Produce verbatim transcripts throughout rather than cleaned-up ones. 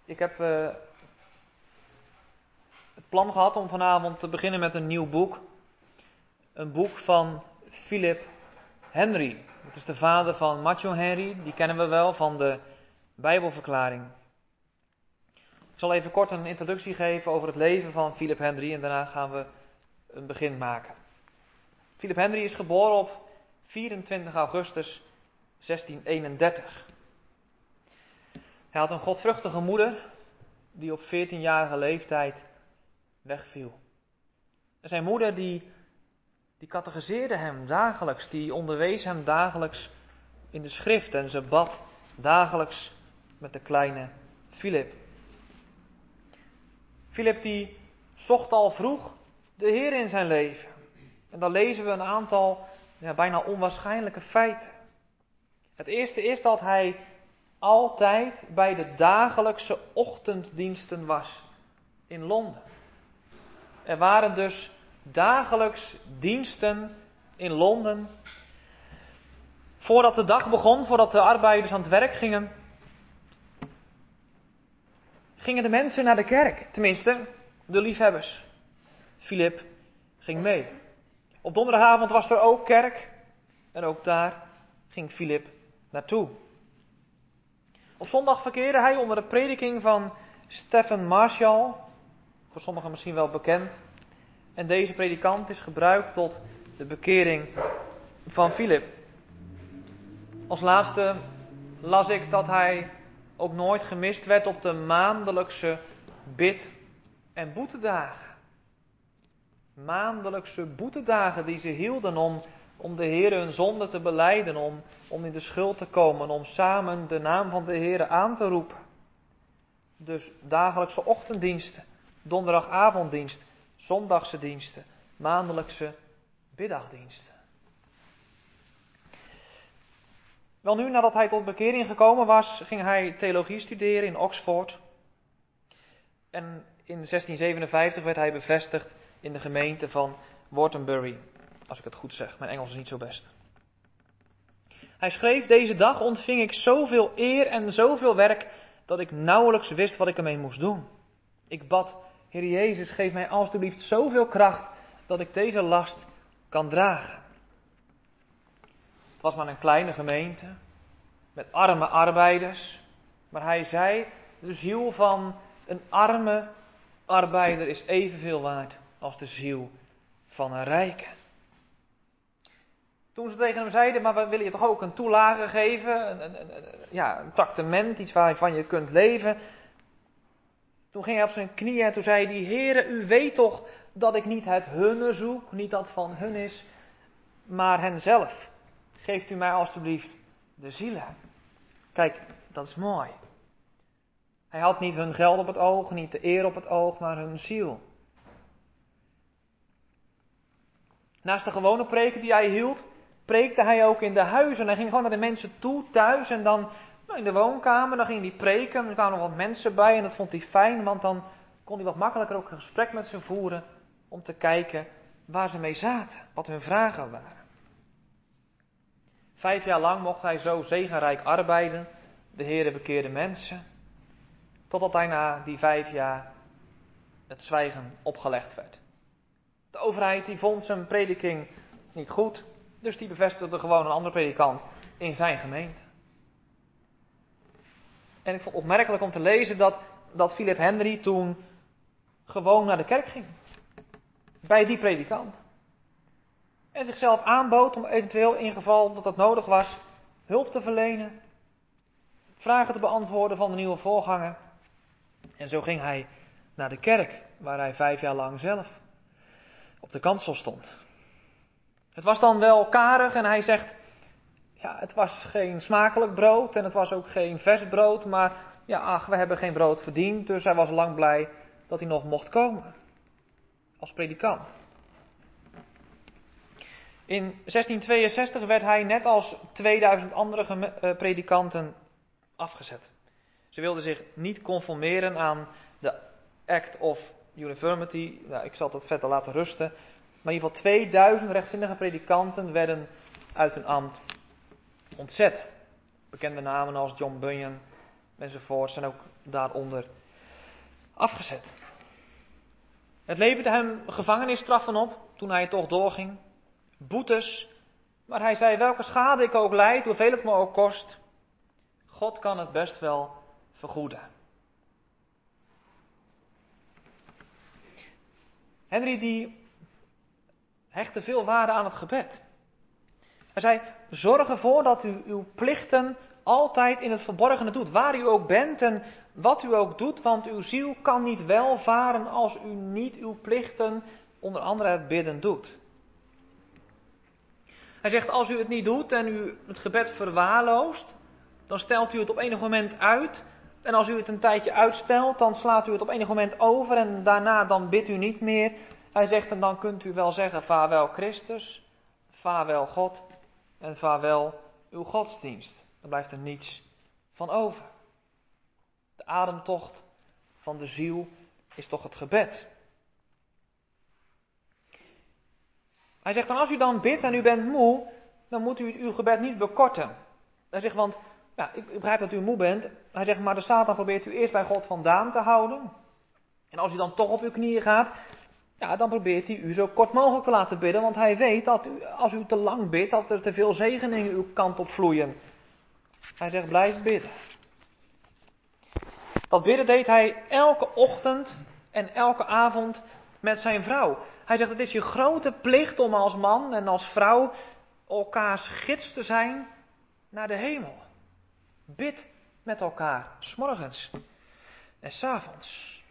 Ik heb uh, het plan gehad om vanavond te beginnen met een nieuw boek. Een boek van Philip Henry. Dat is de vader van Matthew Henry. Die kennen we wel van de Bijbelverklaring. Ik zal even kort een introductie geven over het leven van Philip Henry. En daarna gaan we een begin maken. Philip Henry is geboren op vierentwintig augustus zestien eenendertig. Hij had een godvruchtige moeder die op veertienjarige leeftijd wegviel. En zijn moeder die, die catechiseerde hem dagelijks, die onderwees hem dagelijks in de schrift en ze bad dagelijks met de kleine Philip. Philip die zocht al vroeg de Heer in zijn leven. En dan lezen we een aantal ja, bijna onwaarschijnlijke feiten. Het eerste is dat hij altijd bij de dagelijkse ochtenddiensten was in Londen. Er waren dus dagelijks diensten in Londen. Voordat de dag begon, voordat de arbeiders aan het werk gingen, gingen de mensen naar de kerk. Tenminste, de liefhebbers. Philip ging mee. Op donderdagavond was er ook kerk. En ook daar ging Philip naartoe. Op zondag verkeerde hij onder de prediking van Stephen Marshall. Voor sommigen misschien wel bekend. En deze predikant is gebruikt tot de bekering van Philip. Als laatste las ik dat hij ook nooit gemist werd op de maandelijkse bid- en boetedagen. Maandelijkse boetedagen die ze hielden om, om de Heer hun zonde te belijden, om, om in de schuld te komen, om samen de naam van de Heer aan te roepen. Dus dagelijkse ochtenddiensten, donderdagavonddienst, zondagse diensten, maandelijkse middagdiensten. Wel nu, nadat hij tot bekering gekomen was, ging hij theologie studeren in Oxford. En in zestien zevenenvijftig werd hij bevestigd in de gemeente van Waterbury, als ik het goed zeg. Mijn Engels is niet zo best. Hij schreef: deze dag ontving ik zoveel eer en zoveel werk, dat ik nauwelijks wist wat ik ermee moest doen. Ik bad: Heer Jezus, geef mij alstublieft zoveel kracht, dat ik deze last kan dragen. Het was maar een kleine gemeente, met arme arbeiders. Maar hij zei: de ziel van een arme arbeider is evenveel waard als de ziel van een rijke. Toen ze tegen hem zeiden: maar we willen je toch ook een toelage geven, een, een, een, ja, een tractement, iets waarvan je kunt leven. Toen ging hij op zijn knieën en toen zei hij: Heere, u weet toch dat ik niet het hunne zoek, niet dat van hun is, maar henzelf. Geeft u mij alstublieft de zielen. Kijk, dat is mooi. Hij had niet hun geld op het oog, niet de eer op het oog, maar hun ziel. Naast de gewone preken die hij hield, preekte hij ook in de huizen. Hij ging gewoon naar de mensen toe, thuis, en dan nou, in de woonkamer, dan ging hij preken. Er kwamen nog wat mensen bij en dat vond hij fijn, want dan kon hij wat makkelijker ook een gesprek met ze voeren, om te kijken waar ze mee zaten, wat hun vragen waren. Vijf jaar lang mocht hij zo zegenrijk arbeiden, de Heere bekeerde mensen, totdat hij na die vijf jaar het zwijgen opgelegd werd. De overheid die vond zijn prediking niet goed, dus die bevestigde gewoon een andere predikant in zijn gemeente. En ik vond het opmerkelijk om te lezen dat, dat Philip Henry toen gewoon naar de kerk ging. Bij die predikant. En zichzelf aanbood om eventueel in geval dat dat nodig was, hulp te verlenen, vragen te beantwoorden van de nieuwe voorganger. En zo ging hij naar de kerk, waar hij vijf jaar lang zelf op de kansel stond. Het was dan wel karig en hij zegt: ja, het was geen smakelijk brood en het was ook geen vers brood, maar ja, ach, we hebben geen brood verdiend, dus hij was lang blij dat hij nog mocht komen als predikant. In zestien tweeënzestig werd hij net als tweeduizend andere geme- uh, predikanten afgezet. Ze wilden zich niet conformeren aan de Act of Uniformity. Nou, ik zal dat verder laten rusten. Maar in ieder geval tweeduizend rechtzinnige predikanten werden uit hun ambt ontzet. Bekende namen als John Bunyan, enzovoort zijn ook daaronder afgezet. Het leverde hem gevangenisstraffen op toen hij toch doorging. Boetes. Maar hij zei, welke schade ik ook lijd, hoeveel het me ook kost. God kan het best wel vergoeden. Henry die hechtte veel waarde aan het gebed. Hij zei, zorg ervoor dat u uw plichten altijd in het verborgene doet. Waar u ook bent en wat u ook doet. Want uw ziel kan niet welvaren als u niet uw plichten, onder andere het bidden, doet. Hij zegt, als u het niet doet en u het gebed verwaarloost, dan stelt u het op enig moment uit. En als u het een tijdje uitstelt, dan slaat u het op enig moment over en daarna dan bidt u niet meer. Hij zegt, en dan kunt u wel zeggen, vaarwel Christus, vaarwel God en vaarwel uw godsdienst. Dan blijft er niets van over. De ademtocht van de ziel is toch het gebed. Hij zegt, van als u dan bidt en u bent moe, dan moet u uw gebed niet bekorten. Hij zegt, want ja, ik begrijp dat u moe bent. Hij zegt, maar de Satan probeert u eerst bij God vandaan te houden. En als u dan toch op uw knieën gaat, ja, dan probeert hij u zo kort mogelijk te laten bidden. Want hij weet dat u, als u te lang bidt, dat er te veel zegeningen uw kant op vloeien. Hij zegt, blijf bidden. Dat bidden deed hij elke ochtend en elke avond met zijn vrouw. Hij zegt, het is je grote plicht om als man en als vrouw elkaars gids te zijn naar de hemel. Bid met elkaar, 's morgens en 's avonds.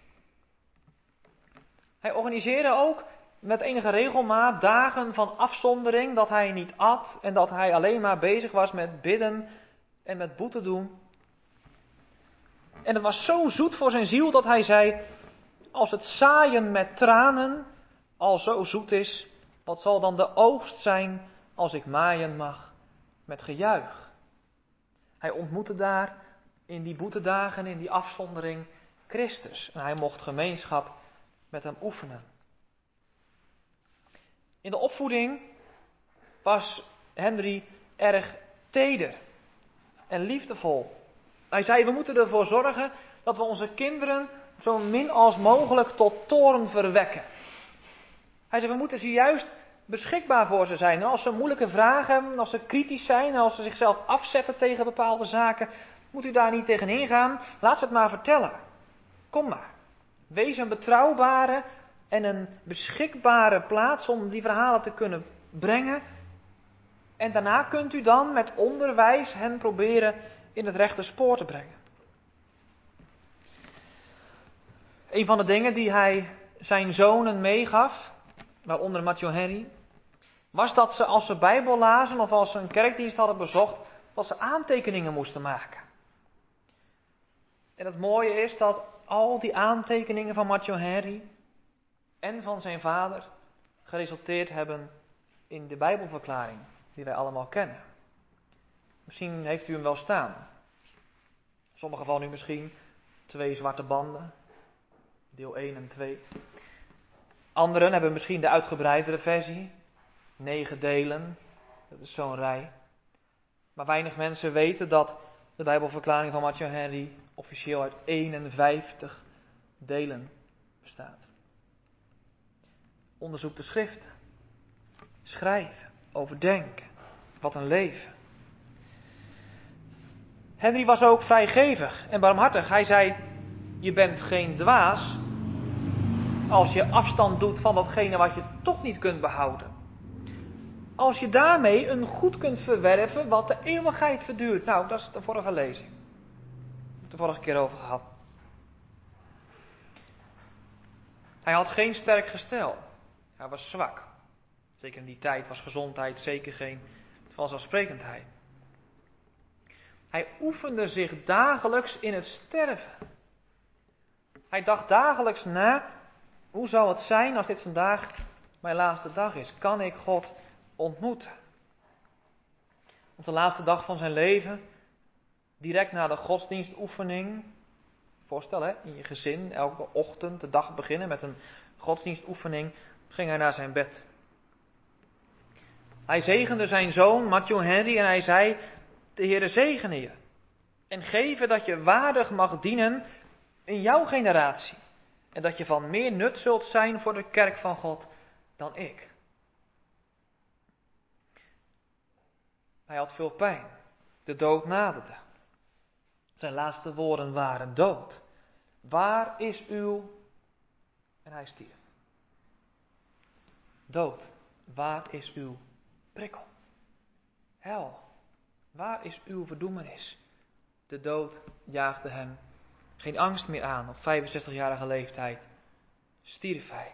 Hij organiseerde ook met enige regelmaat dagen van afzondering, dat hij niet at en dat hij alleen maar bezig was met bidden en met boete doen. En het was zo zoet voor zijn ziel dat hij zei, als het zaaien met tranen al zo zoet is, wat zal dan de oogst zijn als ik maaien mag met gejuich? Hij ontmoette daar in die boetedagen, in die afzondering, Christus. En hij mocht gemeenschap met hem oefenen. In de opvoeding was Henry erg teder en liefdevol. Hij zei, we moeten ervoor zorgen dat we onze kinderen zo min als mogelijk tot toorn verwekken. Hij zei, we moeten ze juist beschikbaar voor ze zijn. En als ze moeilijke vragen hebben, als ze kritisch zijn, als ze zichzelf afzetten tegen bepaalde zaken, moet u daar niet tegenin gaan. Laat ze het maar vertellen. Kom maar. Wees een betrouwbare en een beschikbare plaats om die verhalen te kunnen brengen. En daarna kunt u dan met onderwijs hen proberen in het rechte spoor te brengen. Een van de dingen die hij zijn zonen meegaf, waaronder Matthew Henry, was dat ze als ze Bijbel lazen of als ze een kerkdienst hadden bezocht, dat ze aantekeningen moesten maken. En het mooie is dat al die aantekeningen van Matthew Henry en van zijn vader geresulteerd hebben in de Bijbelverklaring die wij allemaal kennen. Misschien heeft u hem wel staan. Sommigen van u misschien twee zwarte banden, deel één en twee. Anderen hebben misschien de uitgebreidere versie, negen delen, dat is zo'n rij. Maar weinig mensen weten dat de Bijbelverklaring van Matthew Henry officieel uit eenenvijftig delen bestaat. Onderzoek de schriften, schrijven, overdenken, wat een leven. Henry was ook vrijgevig en barmhartig. Hij zei, je bent geen dwaas als je afstand doet van datgene wat je toch niet kunt behouden. Als je daarmee een goed kunt verwerven wat de eeuwigheid verduurt. Nou, dat is de vorige lezing. Daar heb ik de vorige keer over gehad. Hij had geen sterk gestel. Hij was zwak. Zeker in die tijd was gezondheid zeker geen vanzelfsprekendheid. Hij oefende zich dagelijks in het sterven. Hij dacht dagelijks na, hoe zou het zijn als dit vandaag mijn laatste dag is? Kan ik God ontmoeten? Op de laatste dag van zijn leven, direct na de godsdienstoefening, voorstel hè, in je gezin, elke ochtend de dag beginnen met een godsdienstoefening, ging hij naar zijn bed. Hij zegende zijn zoon Matthew Henry en hij zei, de Heere zegene je. En geven dat je waardig mag dienen in jouw generatie. En dat je van meer nut zult zijn voor de kerk van God dan ik. Hij had veel pijn. De dood naderde. Zijn laatste woorden waren dood. Waar is uw... En hij stierf. Dood, waar is uw prikkel? Hel, waar is uw verdoemenis? De dood jaagde hem geen angst meer aan. Op vijfenzestigjarige leeftijd stierf hij.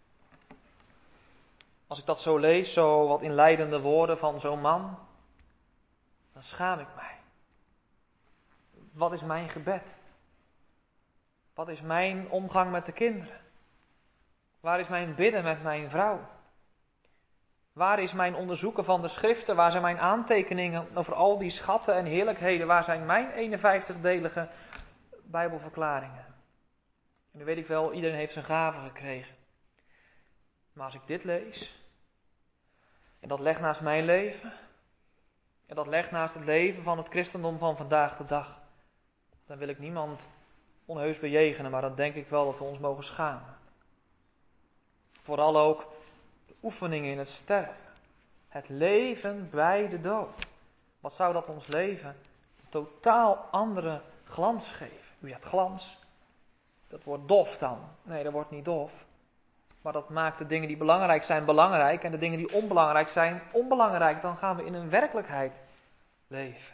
Als ik dat zo lees, zo wat inleidende woorden van zo'n man, dan schaam ik mij. Wat is mijn gebed? Wat is mijn omgang met de kinderen? Waar is mijn bidden met mijn vrouw? Waar is mijn onderzoeken van de schriften? Waar zijn mijn aantekeningen over al die schatten en heerlijkheden? Waar zijn mijn eenenvijftigdelige Bijbelverklaringen? En nu weet ik wel, iedereen heeft zijn gaven gekregen. Maar als ik dit lees, en dat leg naast mijn leven, en dat leg naast het leven van het christendom van vandaag de dag, dan wil ik niemand onheus bejegenen, maar dan denk ik wel dat we ons mogen schamen. Vooral ook de oefeningen in het sterven. Het leven bij de dood. Wat zou dat ons leven een totaal andere glans geven? U zegt glans, dat wordt dof dan. Nee, dat wordt niet dof. Maar dat maakt de dingen die belangrijk zijn belangrijk en de dingen die onbelangrijk zijn onbelangrijk. Dan gaan we in een werkelijkheid leven.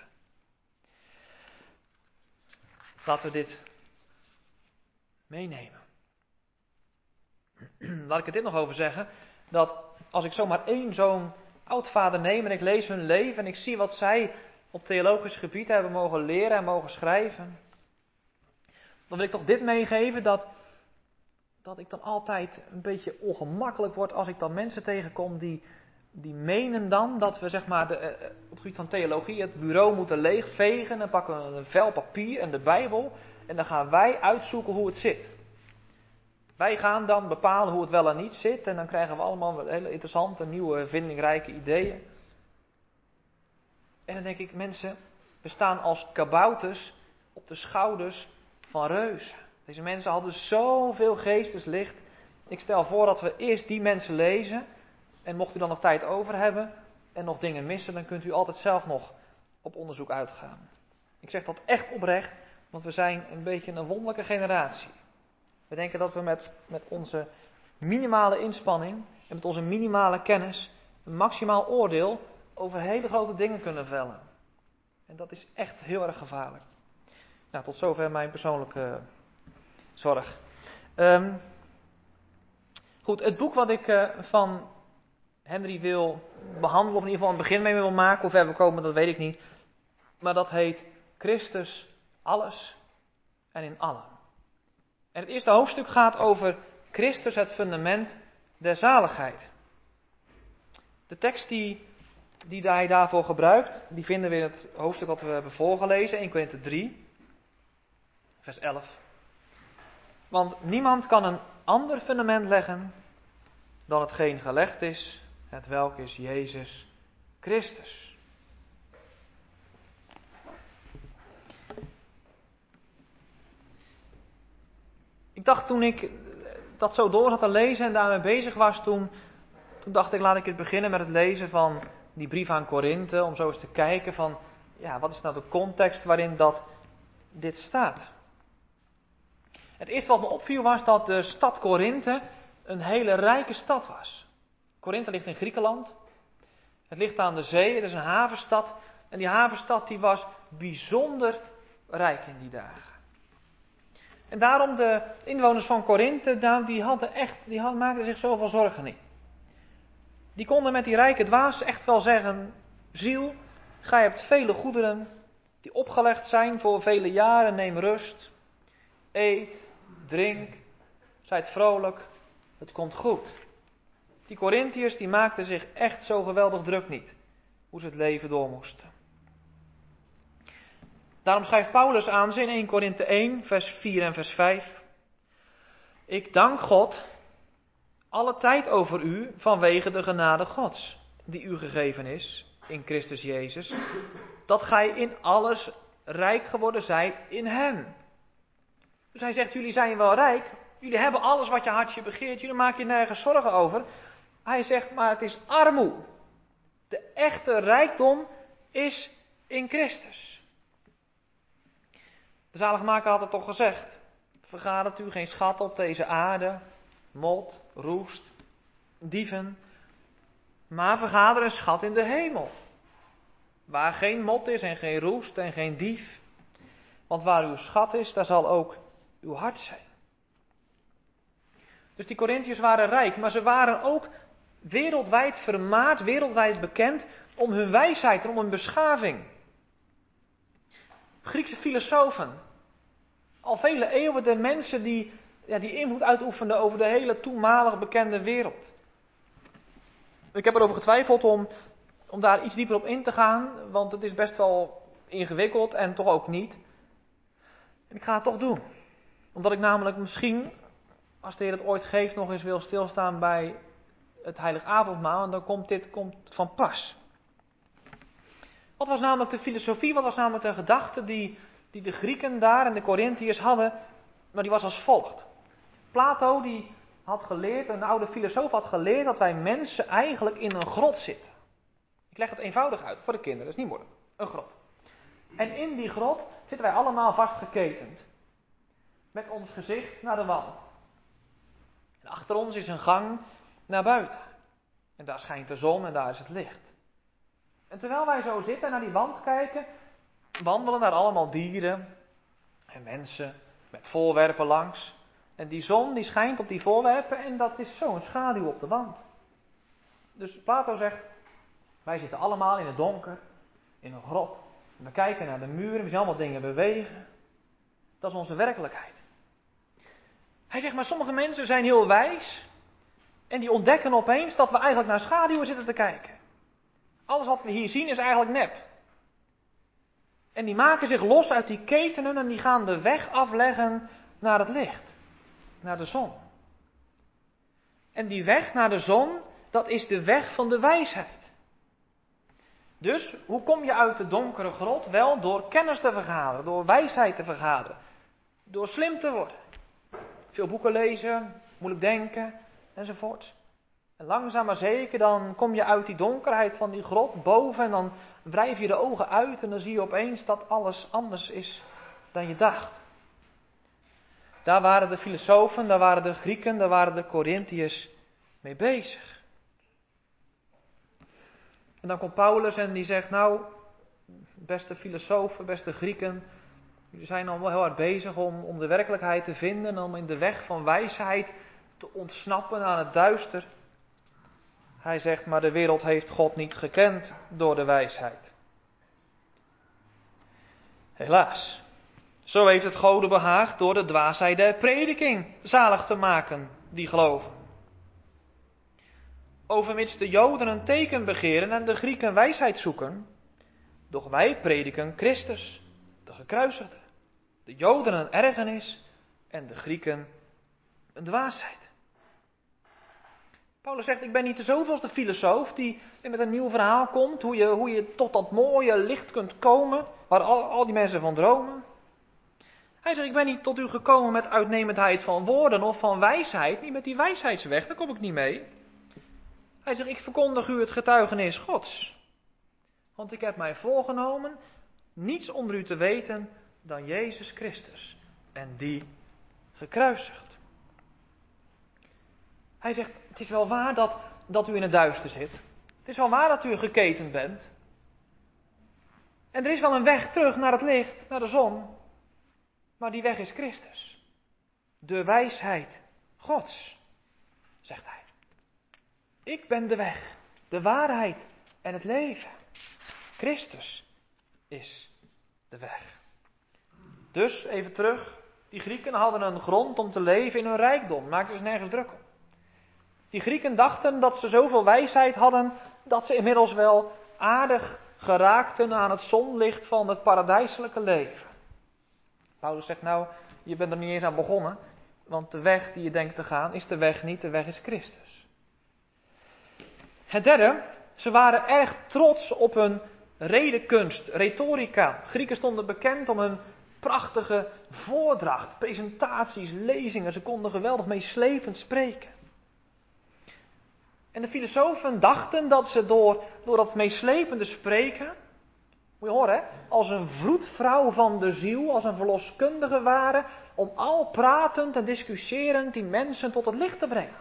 Laten we dit meenemen. Laat ik er dit nog over zeggen. Dat als ik zomaar één zo'n oudvader neem en ik lees hun leven en ik zie wat zij op theologisch gebied hebben mogen leren en mogen schrijven. Dan wil ik toch dit meegeven dat, dat ik dan altijd een beetje ongemakkelijk word als ik dan mensen tegenkom die, die menen dan dat we zeg maar de, uh, op het gebied van theologie het bureau moeten leegvegen en pakken we een vel papier en de Bijbel en dan gaan wij uitzoeken hoe het zit. Wij gaan dan bepalen hoe het wel en niet zit en dan krijgen we allemaal hele interessante, nieuwe, vindingrijke ideeën. En dan denk ik, mensen, we staan als kabouters op de schouders van reuzen. Deze mensen hadden zoveel geesteslicht. Ik stel voor dat we eerst die mensen lezen. En mocht u dan nog tijd over hebben en nog dingen missen, dan kunt u altijd zelf nog op onderzoek uitgaan. Ik zeg dat echt oprecht, want we zijn een beetje een wonderlijke generatie. We denken dat we met, met onze minimale inspanning en met onze minimale kennis een maximaal oordeel over hele grote dingen kunnen vellen. En dat is echt heel erg gevaarlijk. Nou, tot zover mijn persoonlijke zorg. Um, goed, het boek wat ik uh, van Henry wil behandelen, of in ieder geval een begin mee wil maken, hoe ver we komen, dat weet ik niet. Maar dat heet Christus, alles en in allen. En het eerste hoofdstuk gaat over Christus, het fundament der zaligheid. De tekst die, die hij daarvoor gebruikt, die vinden we in het hoofdstuk wat we hebben voorgelezen, Eerste Korinthe drie, vers elf. Want niemand kan een ander fundament leggen dan hetgeen gelegd is, het welk is Jezus Christus. Ik dacht toen ik dat zo door had te lezen en daarmee bezig was, toen, toen dacht ik, laat ik eens beginnen met het lezen van die brief aan Korinthe, om zo eens te kijken van, ja, wat is nou de context waarin dat dit staat. Het eerste wat me opviel was dat de stad Korinthe een hele rijke stad was. Korinthe ligt in Griekenland. Het ligt aan de zee, het is een havenstad. En die havenstad die was bijzonder rijk in die dagen. En daarom de inwoners van Korinthe, die hadden echt, die hadden, maakten zich zoveel zorgen niet. Die konden met die rijke dwaas echt wel zeggen, ziel, gij hebt vele goederen die opgelegd zijn voor vele jaren, neem rust. Eet, drink, zijt vrolijk, het komt goed. Die Korinthiërs die maakten zich echt zo geweldig druk niet, hoe ze het leven door moesten. Daarom schrijft Paulus aan ze in Eerste Korinthe één, vers vier en vers vijf. Ik dank God alle tijd over u vanwege de genade Gods, die u gegeven is in Christus Jezus, dat gij in alles rijk geworden zijt in hem. Dus hij zegt, jullie zijn wel rijk. Jullie hebben alles wat je hartje begeert. Jullie maken je nergens zorgen over. Hij zegt, maar het is armoe. De echte rijkdom is in Christus. De zaligmaker had het toch gezegd. Vergadert u geen schat op deze aarde, mot, roest, dieven. Maar vergader een schat in de hemel. Waar geen mot is en geen roest en geen dief. Want waar uw schat is, daar zal ook uw hart zijn. Dus die Korintiërs waren rijk, maar ze waren ook wereldwijd vermaard, wereldwijd bekend om hun wijsheid en om hun beschaving. Griekse filosofen, al vele eeuwen de mensen die, ja, die invloed uitoefenden over de hele toenmalig bekende wereld. Ik heb erover getwijfeld om, om daar iets dieper op in te gaan, want het is best wel ingewikkeld en toch ook niet. En ik ga het toch doen. Omdat ik namelijk misschien, als de Heer het ooit geeft, nog eens wil stilstaan bij het heilig avondmaal. En dan komt dit komt van pas. Wat was namelijk de filosofie, wat was namelijk de gedachte die, die de Grieken daar en de Korintiërs hadden? Maar die was als volgt. Plato die had geleerd, een oude filosoof had geleerd, dat wij mensen eigenlijk in een grot zitten. Ik leg het eenvoudig uit voor de kinderen, dat is niet moeilijk. Een grot. En in die grot zitten wij allemaal vastgeketend. Met ons gezicht naar de wand. En achter ons is een gang naar buiten. En daar schijnt de zon en daar is het licht. En terwijl wij zo zitten en naar die wand kijken, wandelen daar allemaal dieren en mensen met voorwerpen langs. En die zon die schijnt op die voorwerpen en dat is zo'n schaduw op de wand. Dus Plato zegt, wij zitten allemaal in het donker, in een grot. We kijken naar de muren, we zien allemaal dingen bewegen. Dat is onze werkelijkheid. Hij zegt, maar sommige mensen zijn heel wijs. En die ontdekken opeens dat we eigenlijk naar schaduwen zitten te kijken. Alles wat we hier zien is eigenlijk nep. En die maken zich los uit die ketenen en die gaan de weg afleggen naar het licht. Naar de zon. En die weg naar de zon, dat is de weg van de wijsheid. Dus, hoe kom je uit de donkere grot? Wel door kennis te vergaderen, door wijsheid te vergaderen. Door slim te worden. Veel boeken lezen, moeilijk denken, enzovoort. En langzaam maar zeker, dan kom je uit die donkerheid van die grot boven en dan wrijf je de ogen uit en dan zie je opeens dat alles anders is dan je dacht. Daar waren de filosofen, daar waren de Grieken, daar waren de Korintiërs mee bezig. En dan komt Paulus en die zegt, nou, beste filosofen, beste Grieken, jullie zijn allemaal heel hard bezig om, om de werkelijkheid te vinden, om in de weg van wijsheid te ontsnappen aan het duister. Hij zegt, maar de wereld heeft God niet gekend door de wijsheid. Helaas. Zo heeft het Gode behaagd door de dwaasheid der prediking zalig te maken die geloven. Overmits de Joden een teken begeren en de Grieken wijsheid zoeken, doch wij prediken Christus, de gekruisigde. De Joden een ergernis en de Grieken een dwaasheid. Paulus zegt, ik ben niet de zoveelste filosoof die met een nieuw verhaal komt, hoe je, hoe je tot dat mooie licht kunt komen, waar al, al die mensen van dromen. Hij zegt, ik ben niet tot u gekomen met uitnemendheid van woorden of van wijsheid, niet met die wijsheidsweg, daar kom ik niet mee. Hij zegt, ik verkondig u het getuigenis Gods. Want ik heb mij voorgenomen niets onder u te weten dan Jezus Christus en die gekruisigd. Hij zegt, het is wel waar dat, dat u in het duister zit. Het is wel waar dat u geketend bent. En er is wel een weg terug naar het licht, naar de zon. Maar die weg is Christus. De wijsheid Gods, zegt hij. Ik ben de weg, de waarheid en het leven. Christus is de weg. Dus, even terug. Die Grieken hadden een grond om te leven in hun rijkdom. Maak er dus nergens druk om. Die Grieken dachten dat ze zoveel wijsheid hadden, dat ze inmiddels wel aardig geraakten aan het zonlicht van het paradijselijke leven. Paulus zegt nou, je bent er niet eens aan begonnen, want de weg die je denkt te gaan is de weg niet, de weg is Christus. Het derde, ze waren erg trots op hun redenkunst, retorica. Grieken stonden bekend om hun prachtige voordracht, presentaties, lezingen. Ze konden geweldig meeslepend spreken. En de filosofen dachten dat ze door, door dat meeslepende spreken, moet je horen, hè, als een vroedvrouw van de ziel, als een verloskundige waren, om al pratend en discussierend die mensen tot het licht te brengen.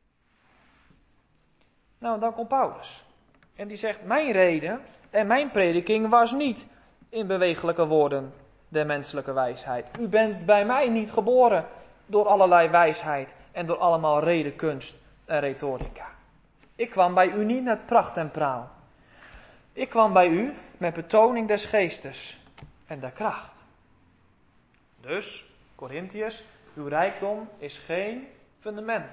Nou, dan komt Paulus. En die zegt, mijn reden en mijn prediking was niet in bewegelijke woorden der menselijke wijsheid. U bent bij mij niet geboren door allerlei wijsheid en door allemaal redenkunst en retorica. Ik kwam bij u niet met pracht en praal. Ik kwam bij u met betoning des geestes en der kracht. Dus, Korintiërs, uw rijkdom is geen fundament.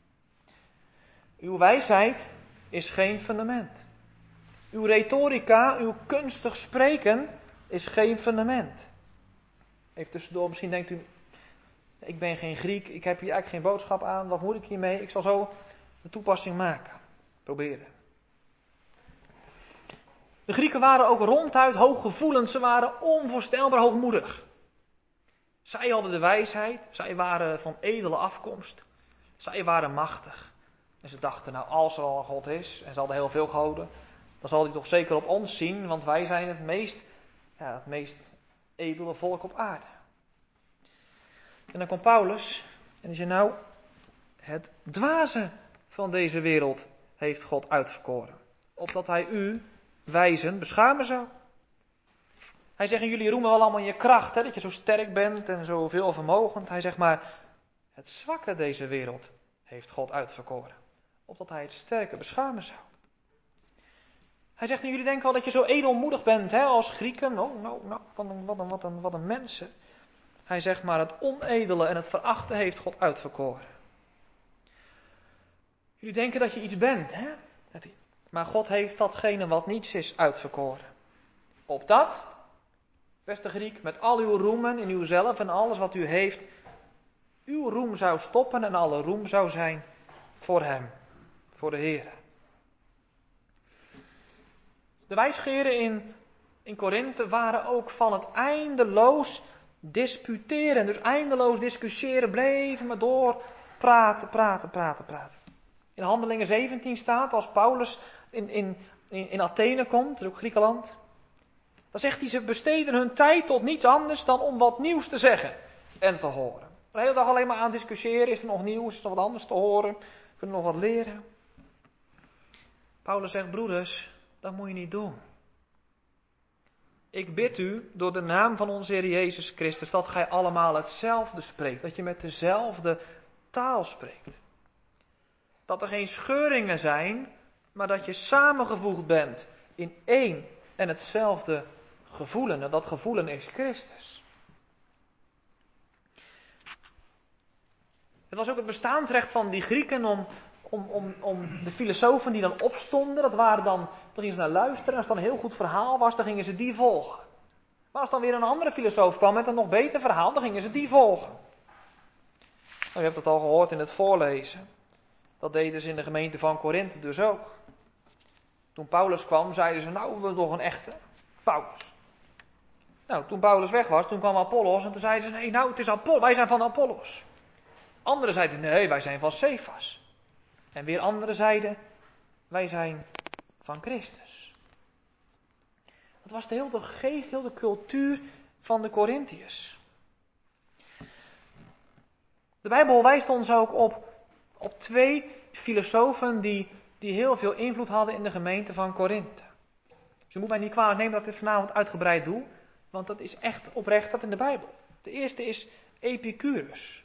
Uw wijsheid is geen fundament. Uw retorica, uw kunstig spreken is geen fundament. Even tussendoor, misschien denkt u, ik ben geen Griek, ik heb hier eigenlijk geen boodschap aan, wat moet ik hiermee? Ik zal zo een toepassing maken. Proberen. De Grieken waren ook ronduit hooggevoelend, ze waren onvoorstelbaar hoogmoedig. Zij hadden de wijsheid, zij waren van edele afkomst, zij waren machtig. En ze dachten, nou als er al een God is, en ze hadden heel veel goden, dan zal hij toch zeker op ons zien, want wij zijn het meest, ja, het meest edele volk op aarde. En dan komt Paulus en die zei, nou, het dwaze van deze wereld heeft God uitverkoren, opdat hij u, wijzen, beschamen zou. Hij zegt, jullie roemen wel allemaal je kracht, hè, dat je zo sterk bent en zo veelvermogend. Hij zegt maar, het zwakke deze wereld heeft God uitverkoren, opdat hij het sterke beschamen zou. Hij zegt, jullie denken wel dat je zo edelmoedig bent, hè, als Grieken. Nou, nou, nou, wat een, wat een, wat een, wat een mensen. Hij zegt maar, het onedele en het verachte heeft God uitverkoren. Jullie denken dat je iets bent, hè? Maar God heeft datgene wat niets is uitverkoren. Opdat, beste Griek, met al uw roemen in uzelf en alles wat u heeft, uw roem zou stoppen en alle roem zou zijn voor hem, voor de Heer. De wijsgeren in, in Korinthe waren ook van het eindeloos disputeren, dus eindeloos discussiëren, bleven maar door praten, praten, praten, praten. In Handelingen zeventien staat, als Paulus in, in, in, in Athene komt, ook Griekenland, dan zegt hij, ze besteden hun tijd tot niets anders dan om wat nieuws te zeggen en te horen. De hele dag alleen maar aan discussiëren, is er nog nieuws, is er nog wat anders te horen, kunnen we nog wat leren. Paulus zegt, broeders, dat moet je niet doen. Ik bid u, door de naam van onze Heer Jezus Christus, dat gij allemaal hetzelfde spreekt, dat je met dezelfde taal spreekt. Dat er geen scheuringen zijn, maar dat je samengevoegd bent in één en hetzelfde gevoelen. En dat gevoelen is Christus. Het was ook het bestaansrecht van die Grieken om, om, om, om de filosofen die dan opstonden, dat waren dan, dan gingen ze naar luisteren. En als het dan een heel goed verhaal was, dan gingen ze die volgen. Maar als dan weer een andere filosoof kwam met een nog beter verhaal, dan gingen ze die volgen. Nou, je hebt het al gehoord in het voorlezen. Dat deden ze in de gemeente van Korinthe dus ook. Toen Paulus kwam, zeiden ze, nou, we hebben toch een echte Paulus. Nou, toen Paulus weg was, toen kwam Apollos en toen zeiden ze, nee, nou, het is Apollos, wij zijn van Apollos. Anderen zeiden, nee, wij zijn van Cephas. En weer anderen zeiden, wij zijn van Christus. Dat was de hele geest, heel de cultuur van de Korintiërs. De Bijbel wijst ons ook op, op twee filosofen die, die heel veel invloed hadden in de gemeente van Korinthe. Dus je moet mij niet kwalijk nemen dat ik dit vanavond uitgebreid doe, want dat is echt oprecht dat in de Bijbel. De eerste is Epicurus.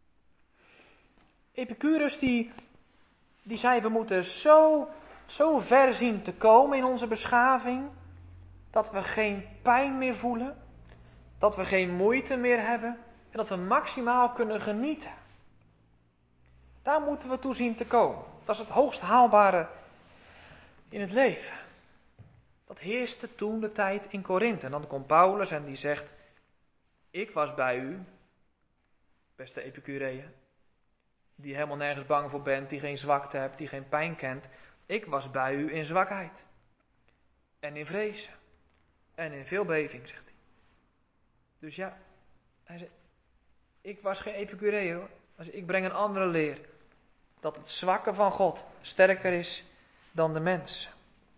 Epicurus die, die zei, we moeten zo, zo ver zien te komen in onze beschaving, dat we geen pijn meer voelen, dat we geen moeite meer hebben en dat we maximaal kunnen genieten. Daar moeten we toe zien te komen. Dat is het hoogst haalbare in het leven. Dat heerste toen de tijd in Korinthe. En dan komt Paulus en die zegt, ik was bij u, beste Epicureeën, die helemaal nergens bang voor bent, die geen zwakte hebt, die geen pijn kent. Ik was bij u in zwakheid en in vrezen en in veel beving, zegt hij. Dus ja, hij zei, ik was geen Epicuree hoor. Ik breng een andere leer. Dat het zwakke van God sterker is dan de mens.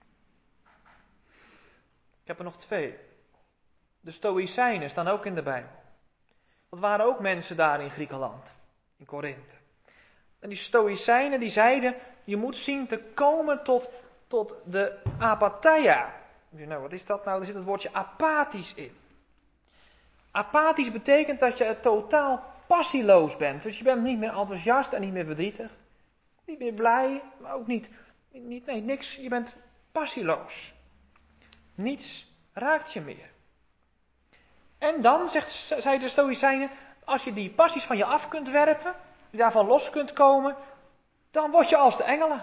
Ik heb er nog twee. De Stoïcijnen staan ook in de Bijbel. Dat waren ook mensen daar in Griekenland, in Korinthe. En die Stoïcijnen die zeiden, je moet zien te komen tot, tot de apatheia. Nou, wat is dat nou? Er zit het woordje apathisch in. Apathisch betekent dat je totaal passieloos bent. Dus je bent niet meer enthousiast en niet meer verdrietig. Niet meer blij, maar ook niet, niet nee, niks. Je bent passieloos. Niets raakt je meer. En dan, zegt, zei de Stoïcijnen, als je die passies van je af kunt werpen, je daarvan los kunt komen, dan word je als de engelen.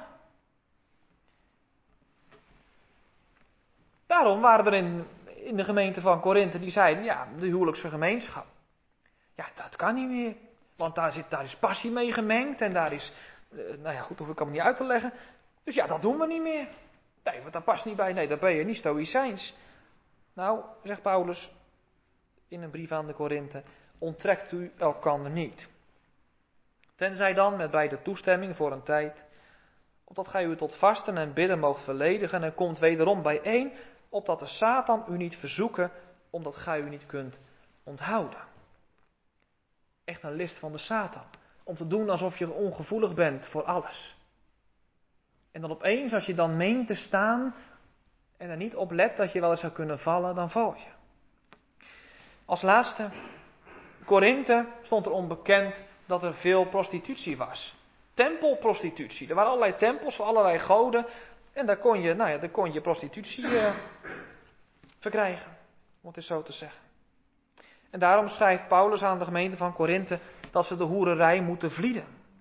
Daarom waren er in, in de gemeente van Korinthe die zeiden, ja, de huwelijkse gemeenschap. Ja, dat kan niet meer. Want daar, zit, daar is passie mee gemengd en daar is, uh, nou ja, goed, hoef ik allemaal niet uit te leggen. Dus ja, dat doen we niet meer. Nee, want dat past niet bij, nee, dat ben je niet stoïcijns. Nou, zegt Paulus in een brief aan de Korinthe, onttrekt u elkander niet. Tenzij dan met beide toestemming voor een tijd, opdat gij u tot vasten en bidden moogt verledigen en komt wederom bijeen, opdat de Satan u niet verzoeken, omdat gij u niet kunt onthouden. Echt een list van de Satan, om te doen alsof je ongevoelig bent voor alles. En dan opeens, als je dan meent te staan en er niet op let dat je wel eens zou kunnen vallen, dan val je. Als laatste, Korinthe stond er onbekend dat er veel prostitutie was. Tempelprostitutie. Er waren allerlei tempels voor allerlei goden. En daar kon je, nou ja, daar kon je prostitutie uh, verkrijgen. Om het eens zo te zeggen. En daarom schrijft Paulus aan de gemeente van Korinthe dat ze de hoererij moeten vlieden.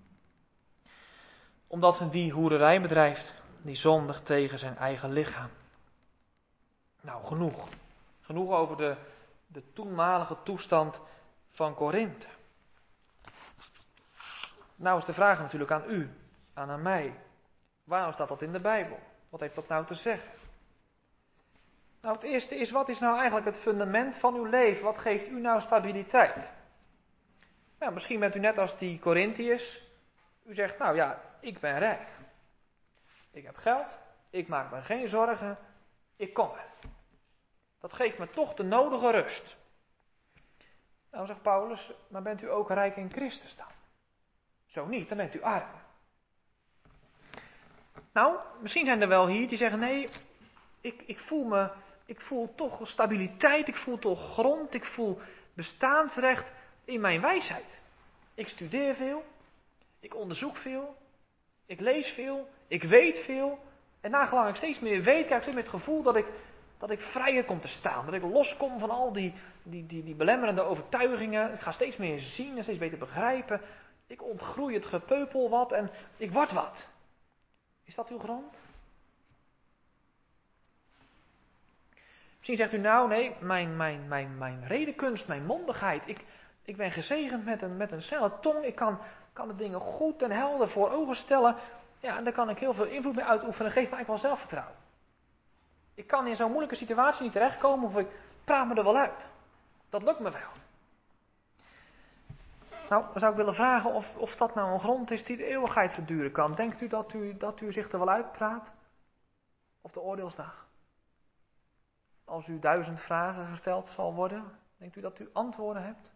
Omdat die hoererij bedrijft, die zondigt tegen zijn eigen lichaam. Nou, genoeg. Genoeg over de, de toenmalige toestand van Korinthe. Nou is de vraag natuurlijk aan u, aan, aan mij. Waarom staat dat in de Bijbel? Wat heeft dat nou te zeggen? Nou, het eerste is, wat is nou eigenlijk het fundament van uw leven? Wat geeft u nou stabiliteit? Nou, misschien bent u net als die Korintiërs. U zegt, nou ja, ik ben rijk. Ik heb geld, ik maak me geen zorgen, ik kom er. Dat geeft me toch de nodige rust. Nou, zegt Paulus, maar bent u ook rijk in Christus dan? Zo niet, dan bent u arm. Nou, misschien zijn er wel hier die zeggen, nee, ik, ik voel me, ik voel toch stabiliteit, ik voel toch grond, ik voel bestaansrecht in mijn wijsheid. Ik studeer veel, ik onderzoek veel, ik lees veel, ik weet veel. En nagelang ik steeds meer weet, krijg ik steeds meer het gevoel dat ik, dat ik vrijer kom te staan. Dat ik loskom van al die, die, die, die belemmerende overtuigingen. Ik ga steeds meer zien en steeds beter begrijpen. Ik ontgroei het gepeupel wat en ik word wat. Is dat uw grond? Misschien zegt u nou, nee, mijn, mijn, mijn, mijn redenkunst, mijn mondigheid. Ik, ik ben gezegend met een, met een snelle tong. Ik kan, kan de dingen goed en helder voor ogen stellen. Ja, en daar kan ik heel veel invloed mee uitoefenen. Geeft me eigenlijk wel zelfvertrouwen. Ik kan in zo'n moeilijke situatie niet terechtkomen of ik praat me er wel uit. Dat lukt me wel. Nou, dan zou ik willen vragen of, of dat nou een grond is die de eeuwigheid verduren kan. Denkt u dat u, dat u zich er wel uitpraat? Op de oordeelsdag? Als u duizend vragen gesteld zal worden, denkt u dat u antwoorden hebt?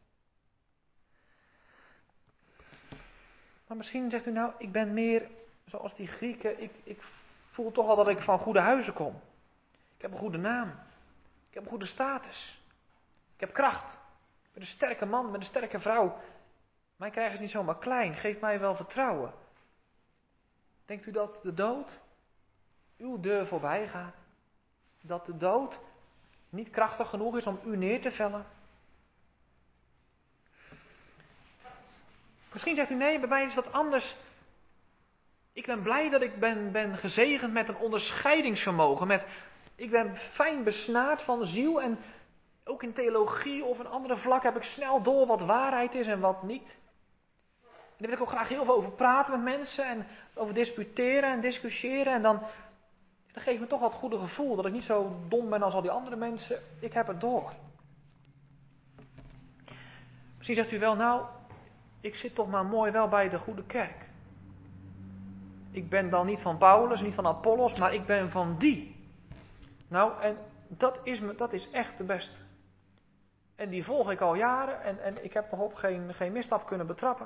Maar misschien zegt u nou, ik ben meer zoals die Grieken. Ik, ik voel toch wel dat ik van goede huizen kom. Ik heb een goede naam. Ik heb een goede status. Ik heb kracht. Ik ben een sterke man, ik ben een sterke vrouw. Mij krijgen ze niet zomaar klein. Geef mij wel vertrouwen. Denkt u dat de dood uw deur voorbij gaat? Dat de dood niet krachtig genoeg is om u neer te vellen? Misschien zegt u nee, bij mij is dat anders. Ik ben blij dat ik ben, ben gezegend met een onderscheidingsvermogen. Met, ik ben fijn besnaard van ziel en ook in theologie of een andere vlak heb ik snel door wat waarheid is en wat niet. En daar wil ik ook graag heel veel over praten met mensen en over disputeren en discussiëren. En dan, Dat geeft me toch wat goede gevoel, dat ik niet zo dom ben als al die andere mensen. Ik heb het door. Misschien zegt u wel, nou, ik zit toch maar mooi wel bij de goede kerk. Ik ben dan niet van Paulus, niet van Apollos, maar ik ben van die. Nou, en dat is, me, dat is echt de beste. En die volg ik al jaren en, en ik heb nog op geen, geen misstap kunnen betrappen.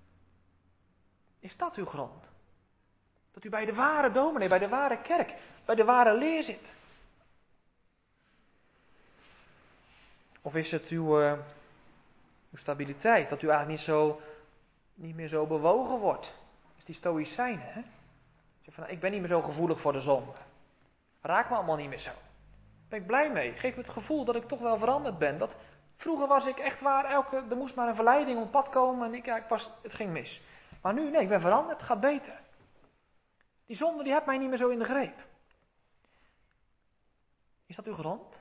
Is dat uw grond? Dat u bij de ware dominee, bij de ware kerk, bij de ware leer zit? Of is het uw, uh, uw stabiliteit, dat u eigenlijk niet, zo, niet meer zo bewogen wordt? Is die stoïcijnen, hè? Zeg van, ik ben niet meer zo gevoelig voor de zonde. Raak me allemaal niet meer zo. Daar ben ik blij mee. Geef me het gevoel dat ik toch wel veranderd ben. Dat, vroeger was ik echt waar, elke, er moest maar een verleiding op het pad komen en ik, ja, ik was, het ging mis. Maar nu, nee, ik ben veranderd, het gaat beter. Die zonde die heeft mij niet meer zo in de greep. Is dat uw grond?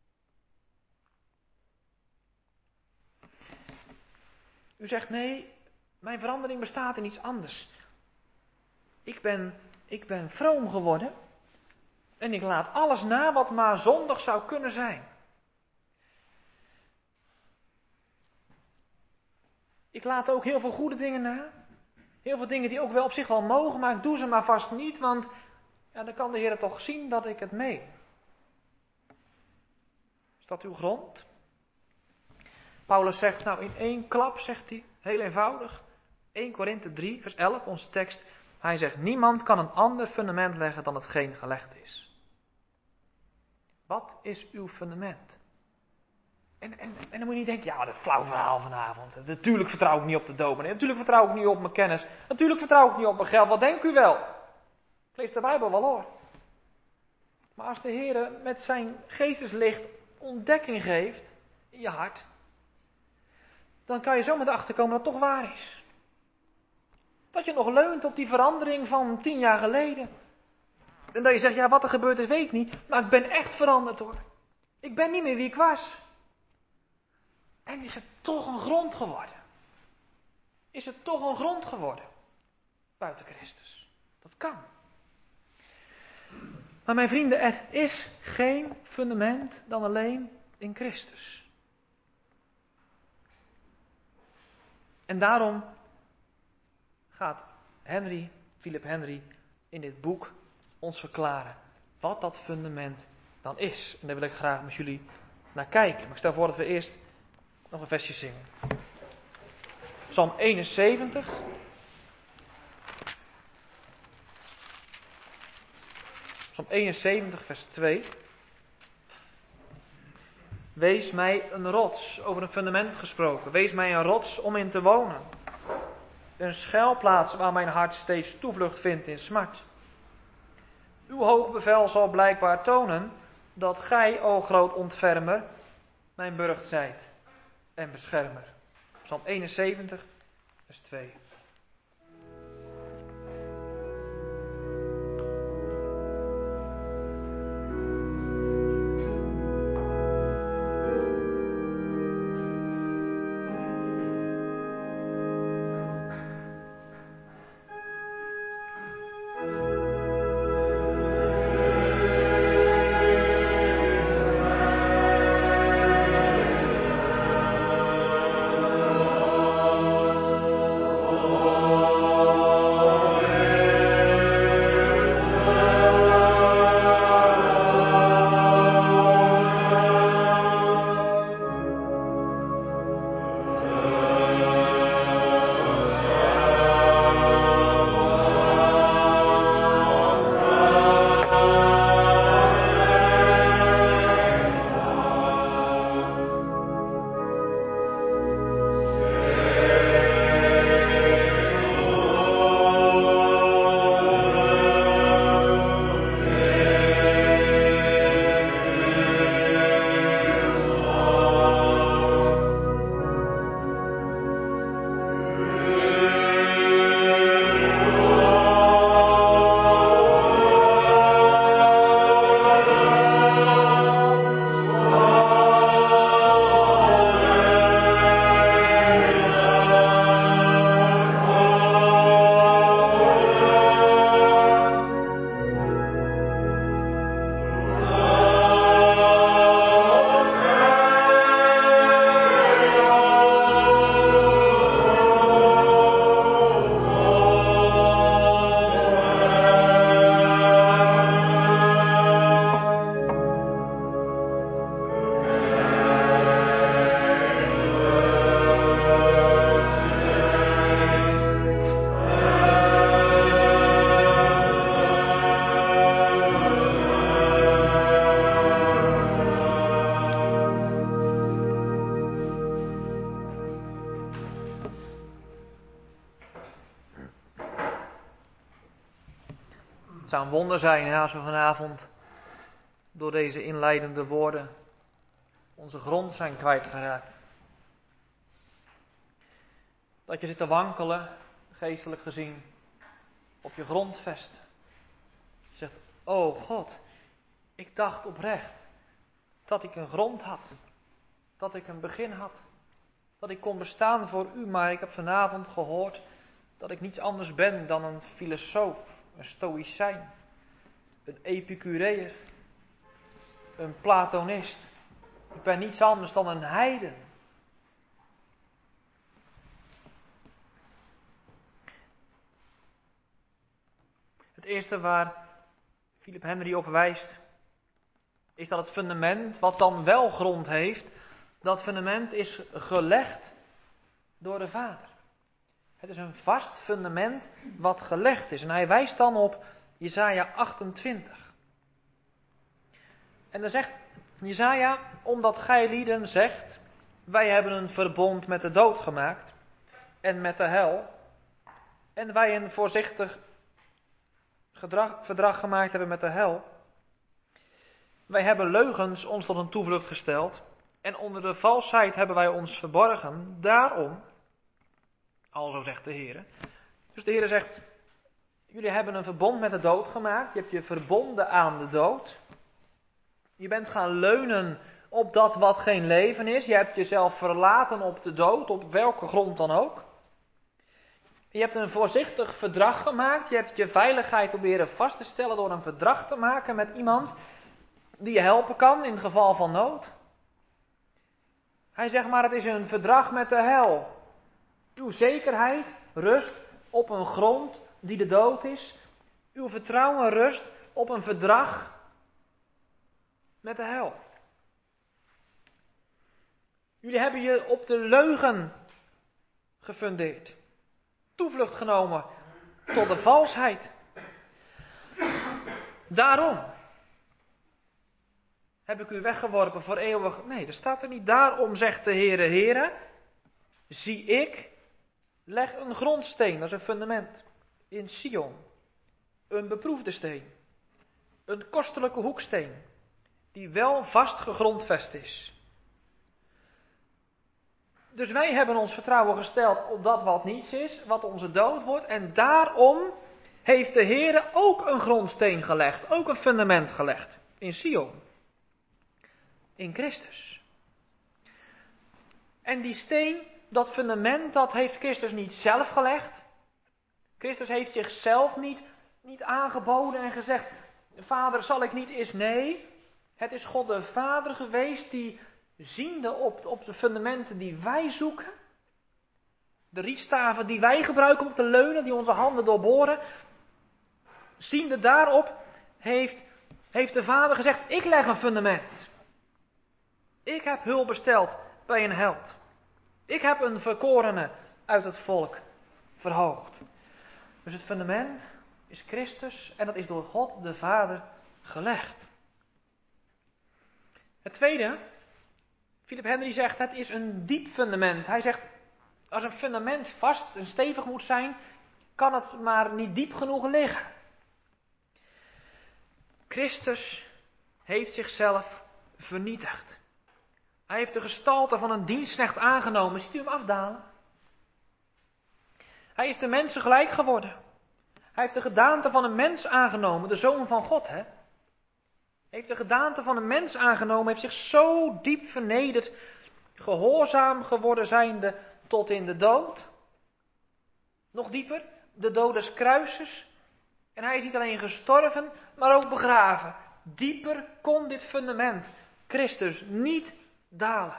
U zegt nee, mijn verandering bestaat in iets anders. Ik ben, ik ben vroom geworden en ik laat alles na wat maar zondig zou kunnen zijn. Ik laat ook heel veel goede dingen na. Heel veel dingen die ook wel op zich wel mogen, maar ik doe ze maar vast niet, want ja, dan kan de Heer toch zien dat ik het meen. Is dat uw grond? Paulus zegt, nou in één klap, zegt hij, heel eenvoudig. Eerste Korinthe drie, vers elf, onze tekst. Hij zegt, niemand kan een ander fundament leggen dan hetgeen gelegd is. Wat is uw fundament? En, en, en dan moet je niet denken, ja, dat flauw verhaal vanavond. Natuurlijk vertrouw ik niet op de dominee. Natuurlijk vertrouw ik niet op mijn kennis. Natuurlijk vertrouw ik niet op mijn geld. Wat denkt u wel? Ik lees de Bijbel wel hoor. Maar als de Heer met zijn geesteslicht ontdekking geeft in je hart, dan kan je zo met erachter komen dat het toch waar is. Dat je nog leunt op die verandering van tien jaar geleden. En dat je zegt, ja, wat er gebeurd is, weet ik niet. Maar ik ben echt veranderd hoor. Ik ben niet meer wie ik was. En is het toch een grond geworden? Is het toch een grond geworden? Buiten Christus. Dat kan. Maar mijn vrienden, er is geen fundament dan alleen in Christus. En daarom gaat Henry, Philip Henry, in dit boek ons verklaren wat dat fundament dan is. En daar wil ik graag met jullie naar kijken. Maar ik stel voor dat we eerst nog een versje zingen. Psalm eenenzeventig. Psalm eenenzeventig, vers twee. Wees mij een rots, over een fundament gesproken. Wees mij een rots om in te wonen. Een schuilplaats waar mijn hart steeds toevlucht vindt in smart. Uw hoog bevel zal blijkbaar tonen dat gij, o groot ontfermer, mijn burcht zijt en beschermer. Psalm eenenzeventig, vers twee. Het zou een wonder zijn hè, als we vanavond door deze inleidende woorden onze grond zijn kwijtgeraakt. Dat je zit te wankelen, geestelijk gezien, op je grondvest. Je zegt, oh God, ik dacht oprecht dat ik een grond had. Dat ik een begin had. Dat ik kon bestaan voor u, maar ik heb vanavond gehoord dat ik niets anders ben dan een filosoof, een stoïcijn, een epicureër, een platonist. Ik ben niets anders dan een heiden. Het eerste waar Philip Henry op wijst, is dat het fundament, wat dan wel grond heeft, dat fundament is gelegd door de Vader. Het is een vast fundament wat gelegd is. En hij wijst dan op Jesaja achtentwintig. En dan zegt Jesaja, omdat gij lieden zegt, wij hebben een verbond met de dood gemaakt en met de hel. En wij een voorzichtig gedrag, verdrag gemaakt hebben met de hel. Wij hebben leugens ons tot een toevlucht gesteld. En onder de valsheid hebben wij ons verborgen. Daarom, alzo zegt de Heer. Dus de Heer zegt, jullie hebben een verbond met de dood gemaakt. Je hebt je verbonden aan de dood. Je bent gaan leunen op dat wat geen leven is. Je hebt jezelf verlaten op de dood, op welke grond dan ook. Je hebt een voorzichtig verdrag gemaakt. Je hebt je veiligheid proberen vast te stellen door een verdrag te maken met iemand die je helpen kan in geval van nood. Hij zegt maar, het is een verdrag met de hel. Uw zekerheid rust op een grond die de dood is. Uw vertrouwen rust op een verdrag met de hel. Jullie hebben je op de leugen gefundeerd. Toevlucht genomen tot de valsheid. Daarom heb ik u weggeworpen voor eeuwig. Nee, er staat er niet. Daarom zegt de Heere, Heere, zie ik, leg een grondsteen, dat is een fundament, in Sion. Een beproefde steen. Een kostelijke hoeksteen, die wel vast gegrondvest is. Dus wij hebben ons vertrouwen gesteld op dat wat niets is, wat onze dood wordt. En daarom heeft de Heere ook een grondsteen gelegd, ook een fundament gelegd, in Sion. In Christus. En die steen, dat fundament, dat heeft Christus niet zelf gelegd. Christus heeft zichzelf niet, niet aangeboden en gezegd, Vader, zal ik niet eens? Nee, het is God de Vader geweest die, ziende op, op de fundamenten die wij zoeken, de rietstaven die wij gebruiken om te leunen, die onze handen doorboren, ziende daarop heeft, heeft de Vader gezegd, ik leg een fundament. Ik heb hulp besteld bij een held. Ik heb een verkorene uit het volk verhoogd. Dus het fundament is Christus en dat is door God de Vader gelegd. Het tweede, Philip Henry zegt, het is een diep fundament. Hij zegt, als een fundament vast en stevig moet zijn, kan het maar niet diep genoeg liggen. Christus heeft zichzelf vernietigd. Hij heeft de gestalte van een dienstknecht aangenomen. Ziet u hem afdalen? Hij is de mensen gelijk geworden. Hij heeft de gedaante van een mens aangenomen, de Zoon van God, hè? Hij heeft de gedaante van een mens aangenomen, heeft zich zo diep vernederd, gehoorzaam geworden zijnde tot in de dood. Nog dieper, de dood des kruises. En hij is niet alleen gestorven, maar ook begraven. Dieper kon dit fundament, Christus, niet dalen.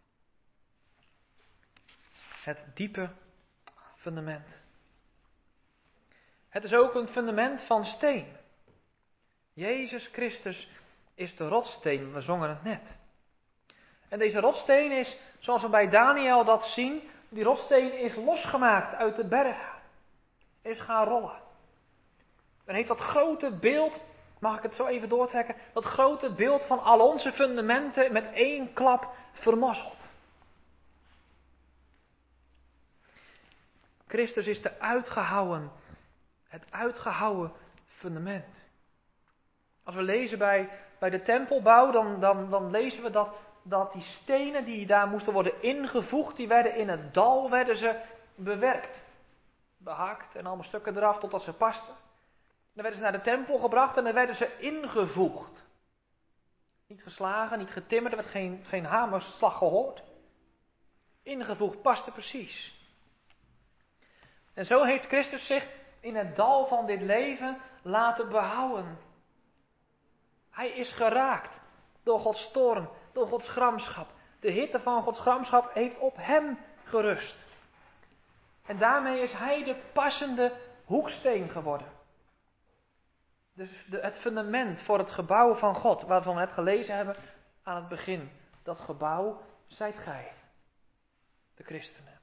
Het diepe fundament. Het is ook een fundament van steen. Jezus Christus is de rotsteen, we zongen het net. En deze rotsteen is, zoals we bij Daniel dat zien, die rotsteen is losgemaakt uit de bergen. Is gaan rollen. En heeft dat grote beeld, mag ik het zo even doortrekken, dat grote beeld van al onze fundamenten met één klap vermorzeld. Christus is de uitgehouwen, het uitgehouwen fundament. Als we lezen bij, bij de tempelbouw, dan, dan, dan lezen we dat, dat die stenen die daar moesten worden ingevoegd, die werden in het dal werden ze bewerkt. Behakt en allemaal stukken eraf totdat ze pasten. Dan werden ze naar de tempel gebracht en dan werden ze ingevoegd. Niet geslagen, niet getimmerd, er werd geen, geen hamerslag gehoord. Ingevoegd, paste precies. En zo heeft Christus zich in het dal van dit leven laten behouden. Hij is geraakt door Gods toorn, door Gods gramschap. De hitte van Gods gramschap heeft op hem gerust. En daarmee is hij de passende hoeksteen geworden. Dus de, het fundament voor het gebouw van God, waarvan we net gelezen hebben aan het begin. Dat gebouw zijt gij, de christenen.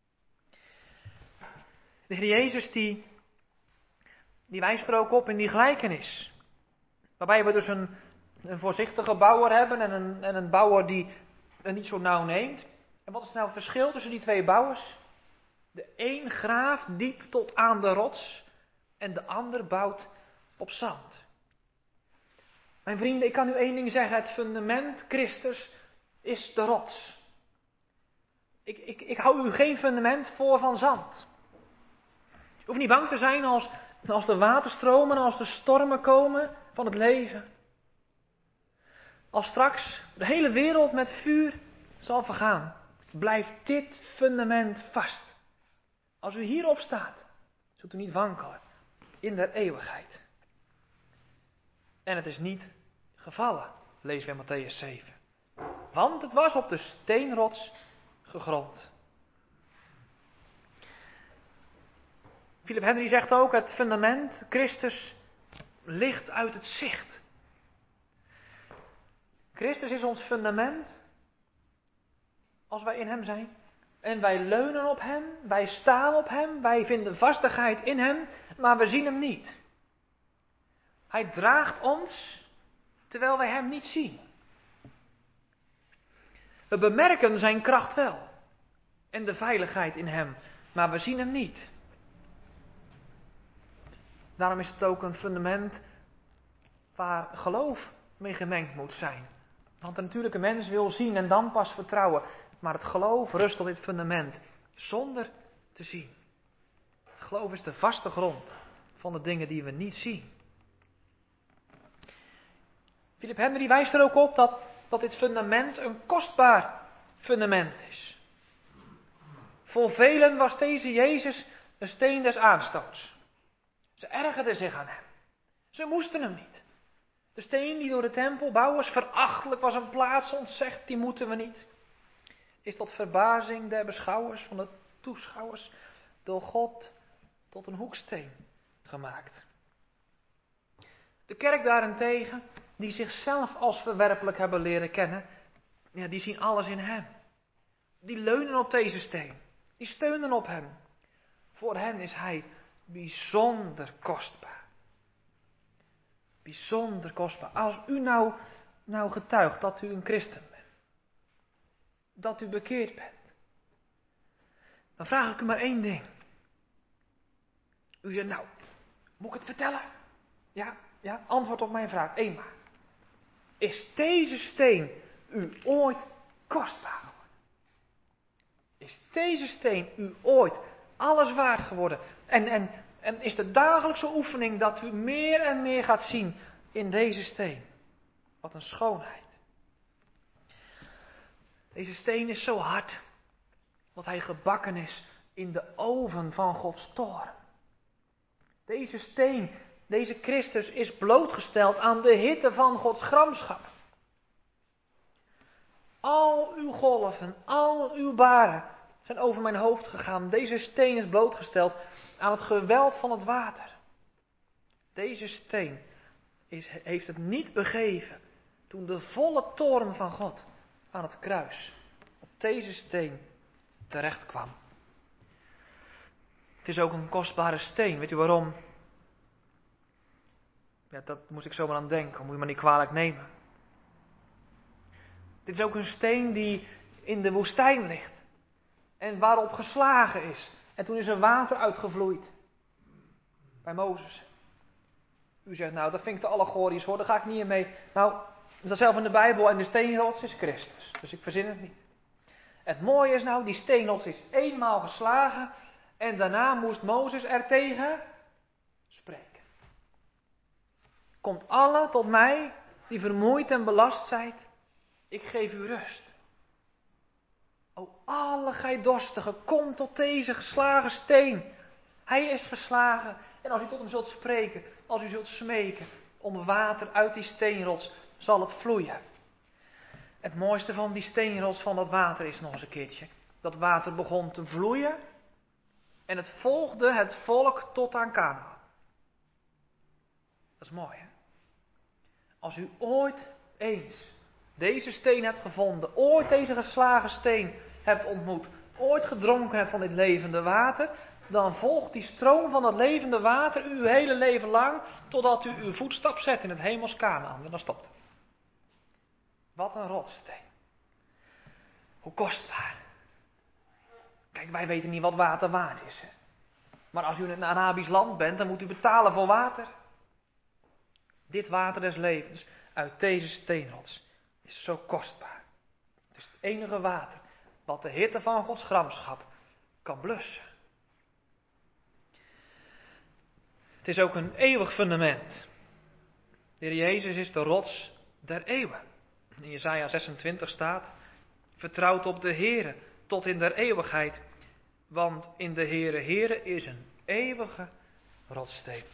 De Heer Jezus die, die wijst er ook op in die gelijkenis. Waarbij we dus een, een voorzichtige bouwer hebben en een, en een bouwer die het niet zo nauw neemt. En wat is nou het verschil tussen die twee bouwers? De een graaft diep tot aan de rots en de ander bouwt op zand. Mijn vrienden, ik kan u één ding zeggen. Het fundament Christus is de rots. Ik, ik, ik hou u geen fundament voor van zand. Je hoeft niet bang te zijn als, als de waterstromen, als de stormen komen van het leven. Als straks de hele wereld met vuur zal vergaan, blijft dit fundament vast. Als u hierop staat, zult u niet wankelen in de eeuwigheid. En het is niet gevallen, lezen we in Matthäus zeven. Want het was op de steenrots gegrond. Philip Henry zegt ook, het fundament, Christus, ligt uit het zicht. Christus is ons fundament als wij in hem zijn. En wij leunen op hem, wij staan op hem, wij vinden vastigheid in hem, maar we zien hem niet. Hij draagt ons, terwijl wij hem niet zien. We bemerken zijn kracht wel en de veiligheid in hem, maar we zien hem niet. Daarom is het ook een fundament waar geloof mee gemengd moet zijn. Want de natuurlijke mens wil zien en dan pas vertrouwen. Maar het geloof rust op dit fundament, zonder te zien. Het geloof is de vaste grond van de dingen die we niet zien. Philip Henry wijst er ook op dat, dat dit fundament een kostbaar fundament is. Voor velen was deze Jezus een steen des aanstoots. Ze ergerden zich aan hem. Ze moesten hem niet. De steen die door de tempelbouwers verachtelijk was een plaats ontzegd, die moeten we niet. Is tot verbazing der beschouwers, van de toeschouwers, door God tot een hoeksteen gemaakt. De kerk daarentegen, die zichzelf als verwerpelijk hebben leren kennen, ja, die zien alles in hem. Die leunen op deze steen. Die steunen op hem. Voor hen is hij bijzonder kostbaar. Bijzonder kostbaar. Als u nou, nou getuigt dat u een christen bent. Dat u bekeerd bent. Dan vraag ik u maar één ding. U zegt nou, moet ik het vertellen? Ja, ja, antwoord op mijn vraag. Eenmaal. Is deze steen u ooit kostbaar geworden? Is deze steen u ooit alles waard geworden? En, en, en is de dagelijkse oefening dat u meer en meer gaat zien in deze steen? Wat een schoonheid. Deze steen is zo hard dat hij gebakken is in de oven van Gods toorn. Deze steen, deze Christus is blootgesteld aan de hitte van Gods gramschap. Al uw golven, al uw baren zijn over mijn hoofd gegaan. Deze steen is blootgesteld aan het geweld van het water. Deze steen is, heeft het niet begeven toen de volle toorn van God aan het kruis op deze steen terecht kwam. Het is ook een kostbare steen. Weet u waarom? Ja, dat moest ik zomaar aan denken. Moet je maar niet kwalijk nemen. Dit is ook een steen die in de woestijn ligt. En waarop geslagen is. En toen is er water uitgevloeid. Bij Mozes. U zegt, nou, dat vind ik te allegorisch hoor, daar ga ik niet in mee. Nou, er staat zelf in de Bijbel en de steenrots is Christus. Dus ik verzin het niet. Het mooie is nou, die steenrots is eenmaal geslagen en daarna moest Mozes er tegen spreken. Komt alle tot mij die vermoeid en belast zijt, ik geef u rust. O alle gij dorstigen, kom tot deze geslagen steen. Hij is verslagen en als u tot hem zult spreken, als u zult smeken om water uit die steenrots, zal het vloeien. Het mooiste van die steenrots van dat water is nog eens een keertje. Dat water begon te vloeien en het volgde het volk tot aan Kanaan. Dat is mooi, hè? Als u ooit eens deze steen hebt gevonden, ooit deze geslagen steen hebt ontmoet, ooit gedronken hebt van dit levende water, dan volgt die stroom van dat levende water u uw hele leven lang, totdat u uw voetstap zet in het hemels Kanaan. En dan stopt het. Wat een rotssteen. Hoe kostbaar. Kijk, wij weten niet wat water waard is. Hè? Maar als u in een Arabisch land bent, dan moet u betalen voor water. Dit water des levens uit deze steenrots is zo kostbaar. Het is het enige water wat de hitte van Gods gramschap kan blussen. Het is ook een eeuwig fundament. De Heer Jezus is de rots der eeuwen. In Jesaja zesentwintig staat, vertrouwt op de Heere tot in der eeuwigheid, want in de Heere Heere is een eeuwige rotssteen.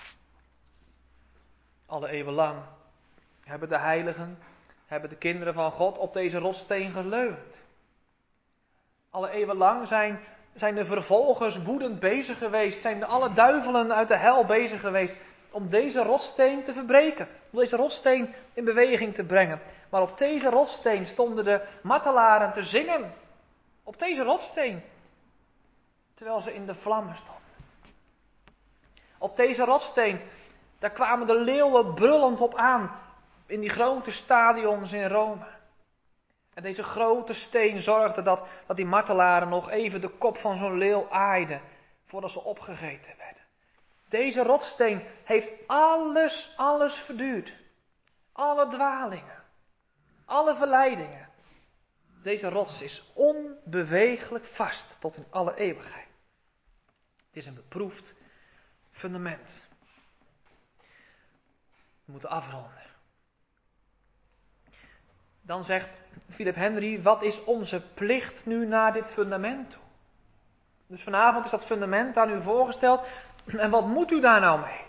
Alle eeuwen lang hebben de heiligen, hebben de kinderen van God op deze rotssteen geleund. Alle eeuwen lang zijn, zijn de vervolgers woedend bezig geweest, zijn de alle duivelen uit de hel bezig geweest om deze rotssteen te verbreken, om deze rotssteen in beweging te brengen. Maar op deze rotssteen stonden de martelaren te zingen, op deze rotssteen, terwijl ze in de vlammen stonden. Op deze rotssteen, daar kwamen de leeuwen brullend op aan, in die grote stadions in Rome. En deze grote steen zorgde dat, dat die martelaren nog even de kop van zo'n leeuw aaiden, voordat ze opgegeten werden. Deze rotssteen heeft alles, alles verduurd. Alle dwalingen, alle verleidingen. Deze rots is onbeweeglijk vast tot in alle eeuwigheid. Het is een beproefd fundament. We moeten afronden. Dan zegt Philip Henry, wat is onze plicht nu naar dit fundament toe? Dus vanavond is dat fundament aan u voorgesteld. En wat moet u daar nou mee?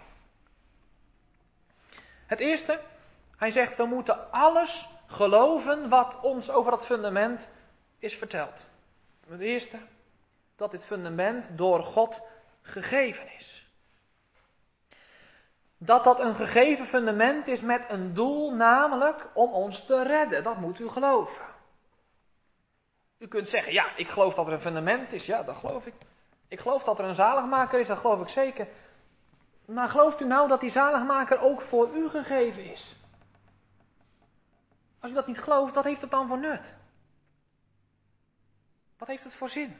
Het eerste, hij zegt, we moeten alles geloven wat ons over dat fundament is verteld. Het eerste, dat dit fundament door God gegeven is. Dat dat een gegeven fundament is met een doel, namelijk om ons te redden. Dat moet u geloven. U kunt zeggen, ja, ik geloof dat er een fundament is. Ja, dat geloof ik. Ik geloof dat er een zaligmaker is, dat geloof ik zeker. Maar gelooft u nou dat die zaligmaker ook voor u gegeven is? Als u dat niet gelooft, wat heeft het dan voor nut? Wat heeft het voor zin?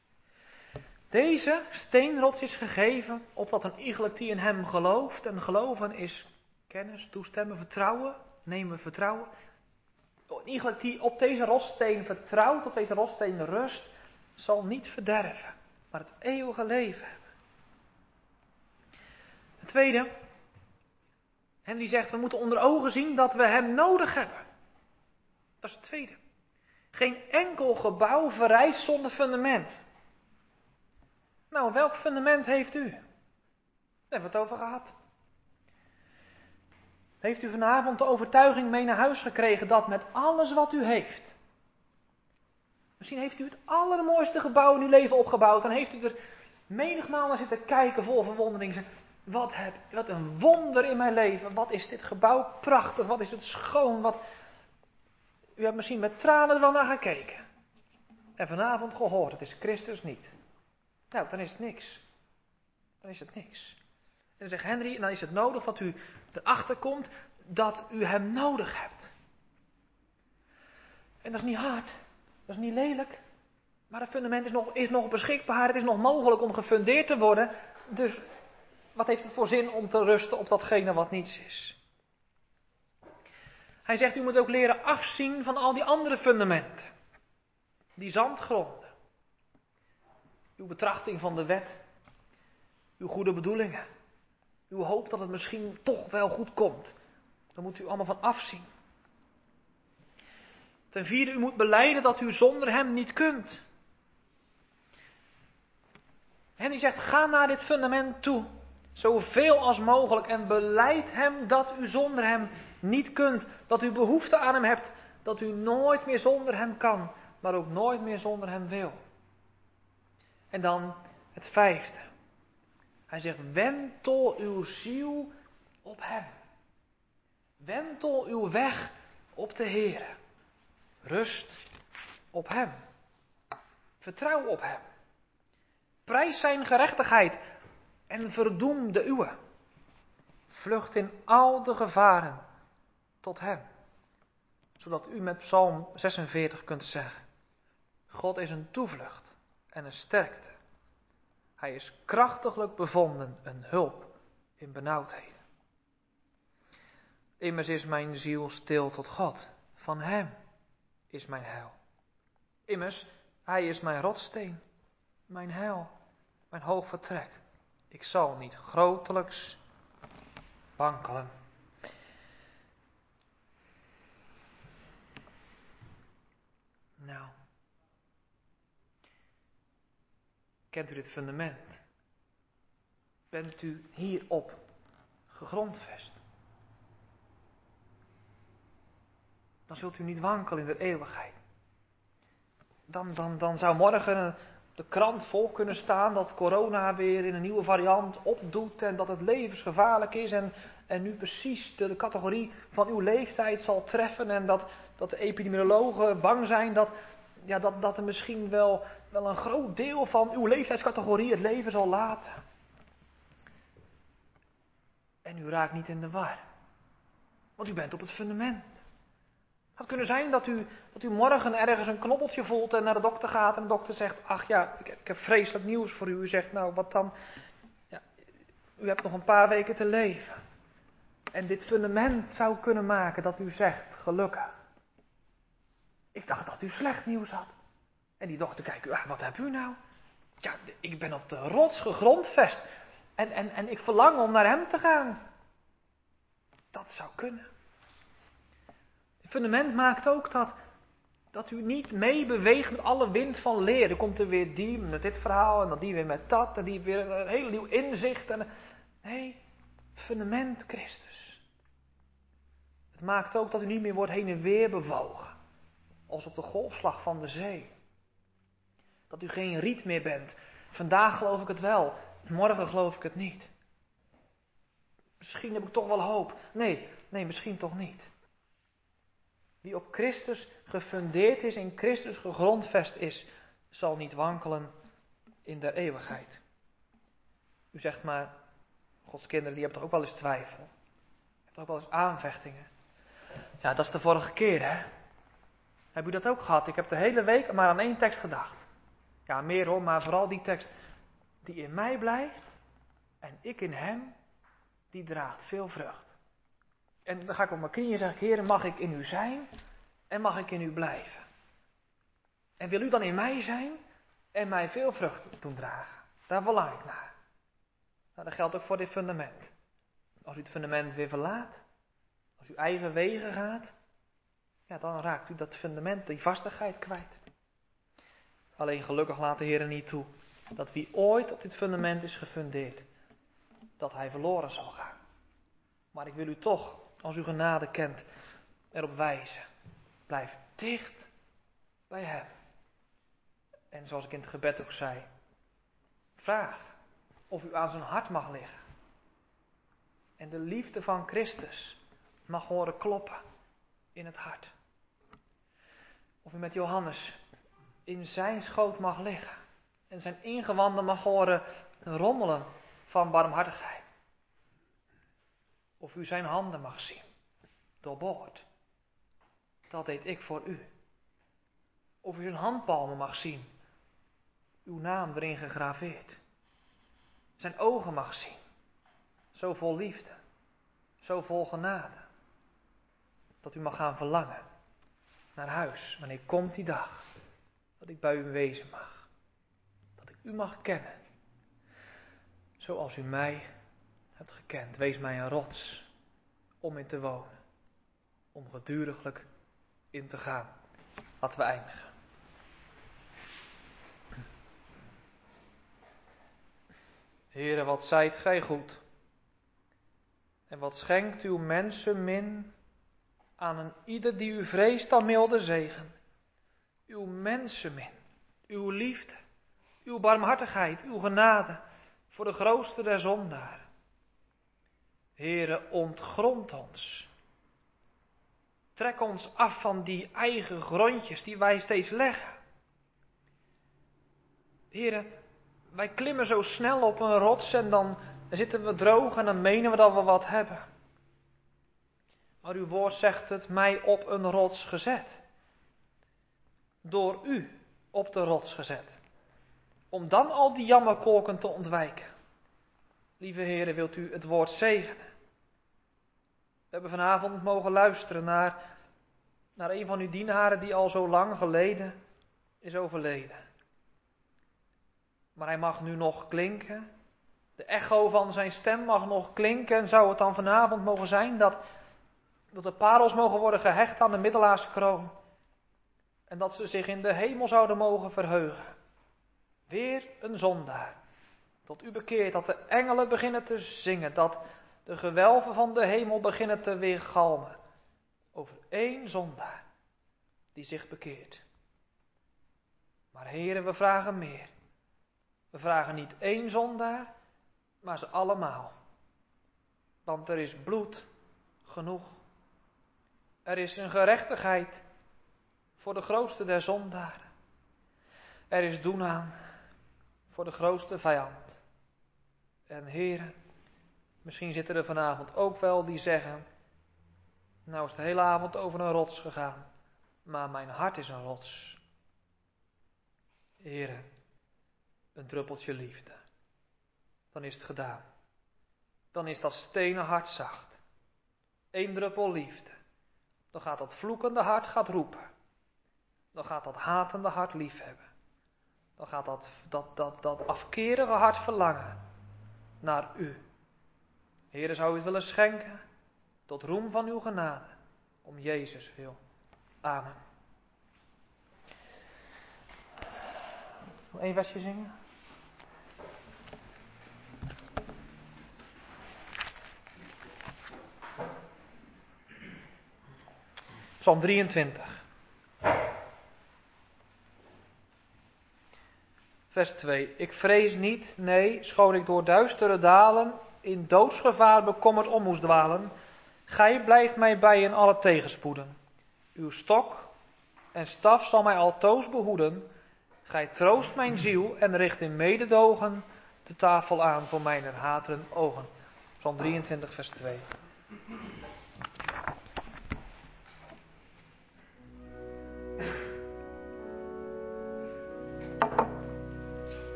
Deze steenrots is gegeven opdat een iegelijk die in hem gelooft. En geloven is kennis, toestemmen, vertrouwen. Nemen, vertrouwen. Een iegelijk die op deze rotssteen vertrouwt, op deze rotssteen rust, zal niet verderven, maar het eeuwige leven hebben. Het tweede, Henry zegt, we moeten onder ogen zien dat we hem nodig hebben. Dat is het tweede. Geen enkel gebouw verrijst zonder fundament. Nou, welk fundament heeft u? Daar hebben we het over gehad. Heeft u vanavond de overtuiging mee naar huis gekregen dat met alles wat u heeft, misschien heeft u het allermooiste gebouw in uw leven opgebouwd en heeft u er menigmaal naar zitten kijken vol verwondering. Zeg, wat, heb, wat een wonder in mijn leven. Wat is dit gebouw prachtig. Wat is het schoon. Wat... U hebt misschien met tranen er wel naar gekeken. En vanavond gehoord, het is Christus niet. Nou, dan is het niks. Dan is het niks. En dan zegt Henry, en dan is het nodig dat u erachter komt dat u hem nodig hebt. En dat is niet hard. Dat is niet lelijk. Maar het fundament is nog, is nog beschikbaar. Het is nog mogelijk om gefundeerd te worden. Dus wat heeft het voor zin om te rusten op datgene wat niets is? Hij zegt, u moet ook leren afzien van al die andere fundamenten. Die zandgronden. Uw betrachting van de wet. Uw goede bedoelingen. Uw hoop dat het misschien toch wel goed komt. Daar moet u allemaal van afzien. Ten vierde, u moet belijden dat u zonder hem niet kunt. En hij zegt, ga naar dit fundament toe. Zoveel als mogelijk. En belijd hem dat u zonder hem niet kunt. Dat u behoefte aan hem hebt. Dat u nooit meer zonder hem kan. Maar ook nooit meer zonder hem wil. En dan het vijfde. Hij zegt, wentel uw ziel op hem. Wentel uw weg op de Heere. Rust op hem. Vertrouw op hem. Prijs zijn gerechtigheid en verdoem de uwe. Vlucht in al de gevaren tot hem. Zodat u met Psalm zesenveertig kunt zeggen. God is een toevlucht en een sterkte. Hij is krachtiglijk bevonden, een hulp in benauwdheden. Immers is mijn ziel stil tot God. Van hem is mijn heil. Immers, hij is mijn rotssteen, mijn heil, mijn hoog vertrek. Ik zal niet grotelijks wankelen. Nou, kent u dit fundament? Bent u hierop gegrondvest? Dan zult u niet wankelen in de eeuwigheid. Dan, dan, dan zou morgen de krant vol kunnen staan dat corona weer in een nieuwe variant opdoet en dat het levensgevaarlijk is en, en nu precies de, de categorie van uw leeftijd zal treffen en dat, dat de epidemiologen bang zijn dat, ja, dat, dat er misschien wel, wel een groot deel van uw leeftijdscategorie het leven zal laten. En u raakt niet in de war, want u bent op het fundament. Het had kunnen zijn dat u, dat u morgen ergens een knobbeltje voelt en naar de dokter gaat en de dokter zegt, ach ja, ik, ik heb vreselijk nieuws voor u. U zegt, nou wat dan? Ja, u hebt nog een paar weken te leven. En dit fundament zou kunnen maken dat u zegt, gelukkig. Ik dacht dat u slecht nieuws had. En die dokter kijkt, ah, wat hebt u nou? Ja, ik ben op de rots gegrondvest. En, en, en ik verlang om naar hem te gaan. Dat zou kunnen. Het fundament maakt ook dat, dat u niet meebeweegt met alle wind van leer. Er komt er weer die met dit verhaal en dan die weer met dat en die weer een heel nieuw inzicht. En, nee, het fundament Christus. Het maakt ook dat u niet meer wordt heen en weer bewogen. Als op de golfslag van de zee. Dat u geen riet meer bent. Vandaag geloof ik het wel, morgen geloof ik het niet. Misschien heb ik toch wel hoop. Nee, nee, misschien toch niet. Wie op Christus gefundeerd is, in Christus gegrondvest is, zal niet wankelen in de eeuwigheid. U zegt maar, Gods kinderen die hebben toch ook wel eens twijfel. Hebben ook wel eens aanvechtingen. Ja, dat is de vorige keer, hè. Heb u dat ook gehad? Ik heb de hele week maar aan één tekst gedacht. Ja, meer hoor, maar vooral die tekst die in mij blijft en ik in hem, die draagt veel vrucht. En dan ga ik op mijn knieën en zeg ik, Heer, mag ik in u zijn en mag ik in u blijven? En wil u dan in mij zijn en mij veel vrucht doen dragen? Daar verlang ik naar. Nou, dat geldt ook voor dit fundament. Als u het fundament weer verlaat, als u eigen wegen gaat, ja, dan raakt u dat fundament, die vastigheid kwijt. Alleen gelukkig laat de Heer er niet toe dat wie ooit op dit fundament is gefundeerd, dat hij verloren zal gaan. Maar ik wil u toch, als u genade kent, erop wijzen. Blijf dicht bij hem. En zoals ik in het gebed ook zei, vraag of u aan zijn hart mag liggen. En de liefde van Christus mag horen kloppen in het hart. Of u met Johannes in zijn schoot mag liggen. En zijn ingewanden mag horen rommelen van barmhartigheid. Of u zijn handen mag zien, doorboord. Dat deed ik voor u. Of u zijn handpalmen mag zien, uw naam erin gegraveerd. Zijn ogen mag zien, Zo vol liefde. Zo vol genade. Dat u mag gaan verlangen naar huis. Wanneer komt die dag dat ik bij u wezen mag. Dat ik u mag kennen. Zoals u mij hebt gekend. Wees mij een rots om in te wonen. Om geduriglijk in te gaan. Laten we eindigen. Heere, wat zijt gij goed. En wat schenkt uw mensen min aan een ieder die u vreest dan milde zegen. Uw mensenmin, uw liefde, uw barmhartigheid, uw genade voor de grootste der zondaren. Heere, ontgrond ons. Trek ons af van die eigen grondjes die wij steeds leggen. Heere, wij klimmen zo snel op een rots en dan zitten we droog en dan menen we dat we wat hebben. Maar uw woord zegt het, mij op een rots gezet. Door u op de rots gezet. Om dan al die jammerkolken te ontwijken. Lieve Heere, wilt u het woord zegenen? We hebben vanavond mogen luisteren naar, naar een van uw dienaren die al zo lang geleden is overleden. Maar hij mag nu nog klinken. De echo van zijn stem mag nog klinken. En zou het dan vanavond mogen zijn dat, dat de parels mogen worden gehecht aan de middelaarskroon. En dat ze zich in de hemel zouden mogen verheugen. Weer een zondaar. Tot u bekeert, dat de engelen beginnen te zingen. Dat de gewelven van de hemel beginnen te weergalmen. Over één zondaar die zich bekeert. Maar Heere, we vragen meer. We vragen niet één zondaar, maar ze allemaal. Want er is bloed genoeg. Er is een gerechtigheid voor de grootste der zondaren. Er is doen aan voor de grootste vijand. En Heere, misschien zitten er vanavond ook wel die zeggen, nou is de hele avond over een rots gegaan, maar mijn hart is een rots. Heere, een druppeltje liefde. Dan is het gedaan. Dan is dat stenen hart zacht. Eén druppel liefde. Dan gaat dat vloekende hart gaat roepen. Dan gaat dat hatende hart liefhebben. Dan gaat dat, dat, dat, dat afkerige hart verlangen naar u. Heere, zou u het willen schenken tot roem van uw genade. Om Jezus wil. Amen. Nog één versje zingen. Psalm drieëntwintig. Vers twee. Ik vrees niet, nee, schoon ik door duistere dalen in doodsgevaar bekommerd om moest dwalen. Gij blijft mij bij in alle tegenspoeden. Uw stok en staf zal mij altoos behoeden. Gij troost mijn ziel en richt in mededogen de tafel aan voor mijn hateren ogen. Psalm drieëntwintig vers twee.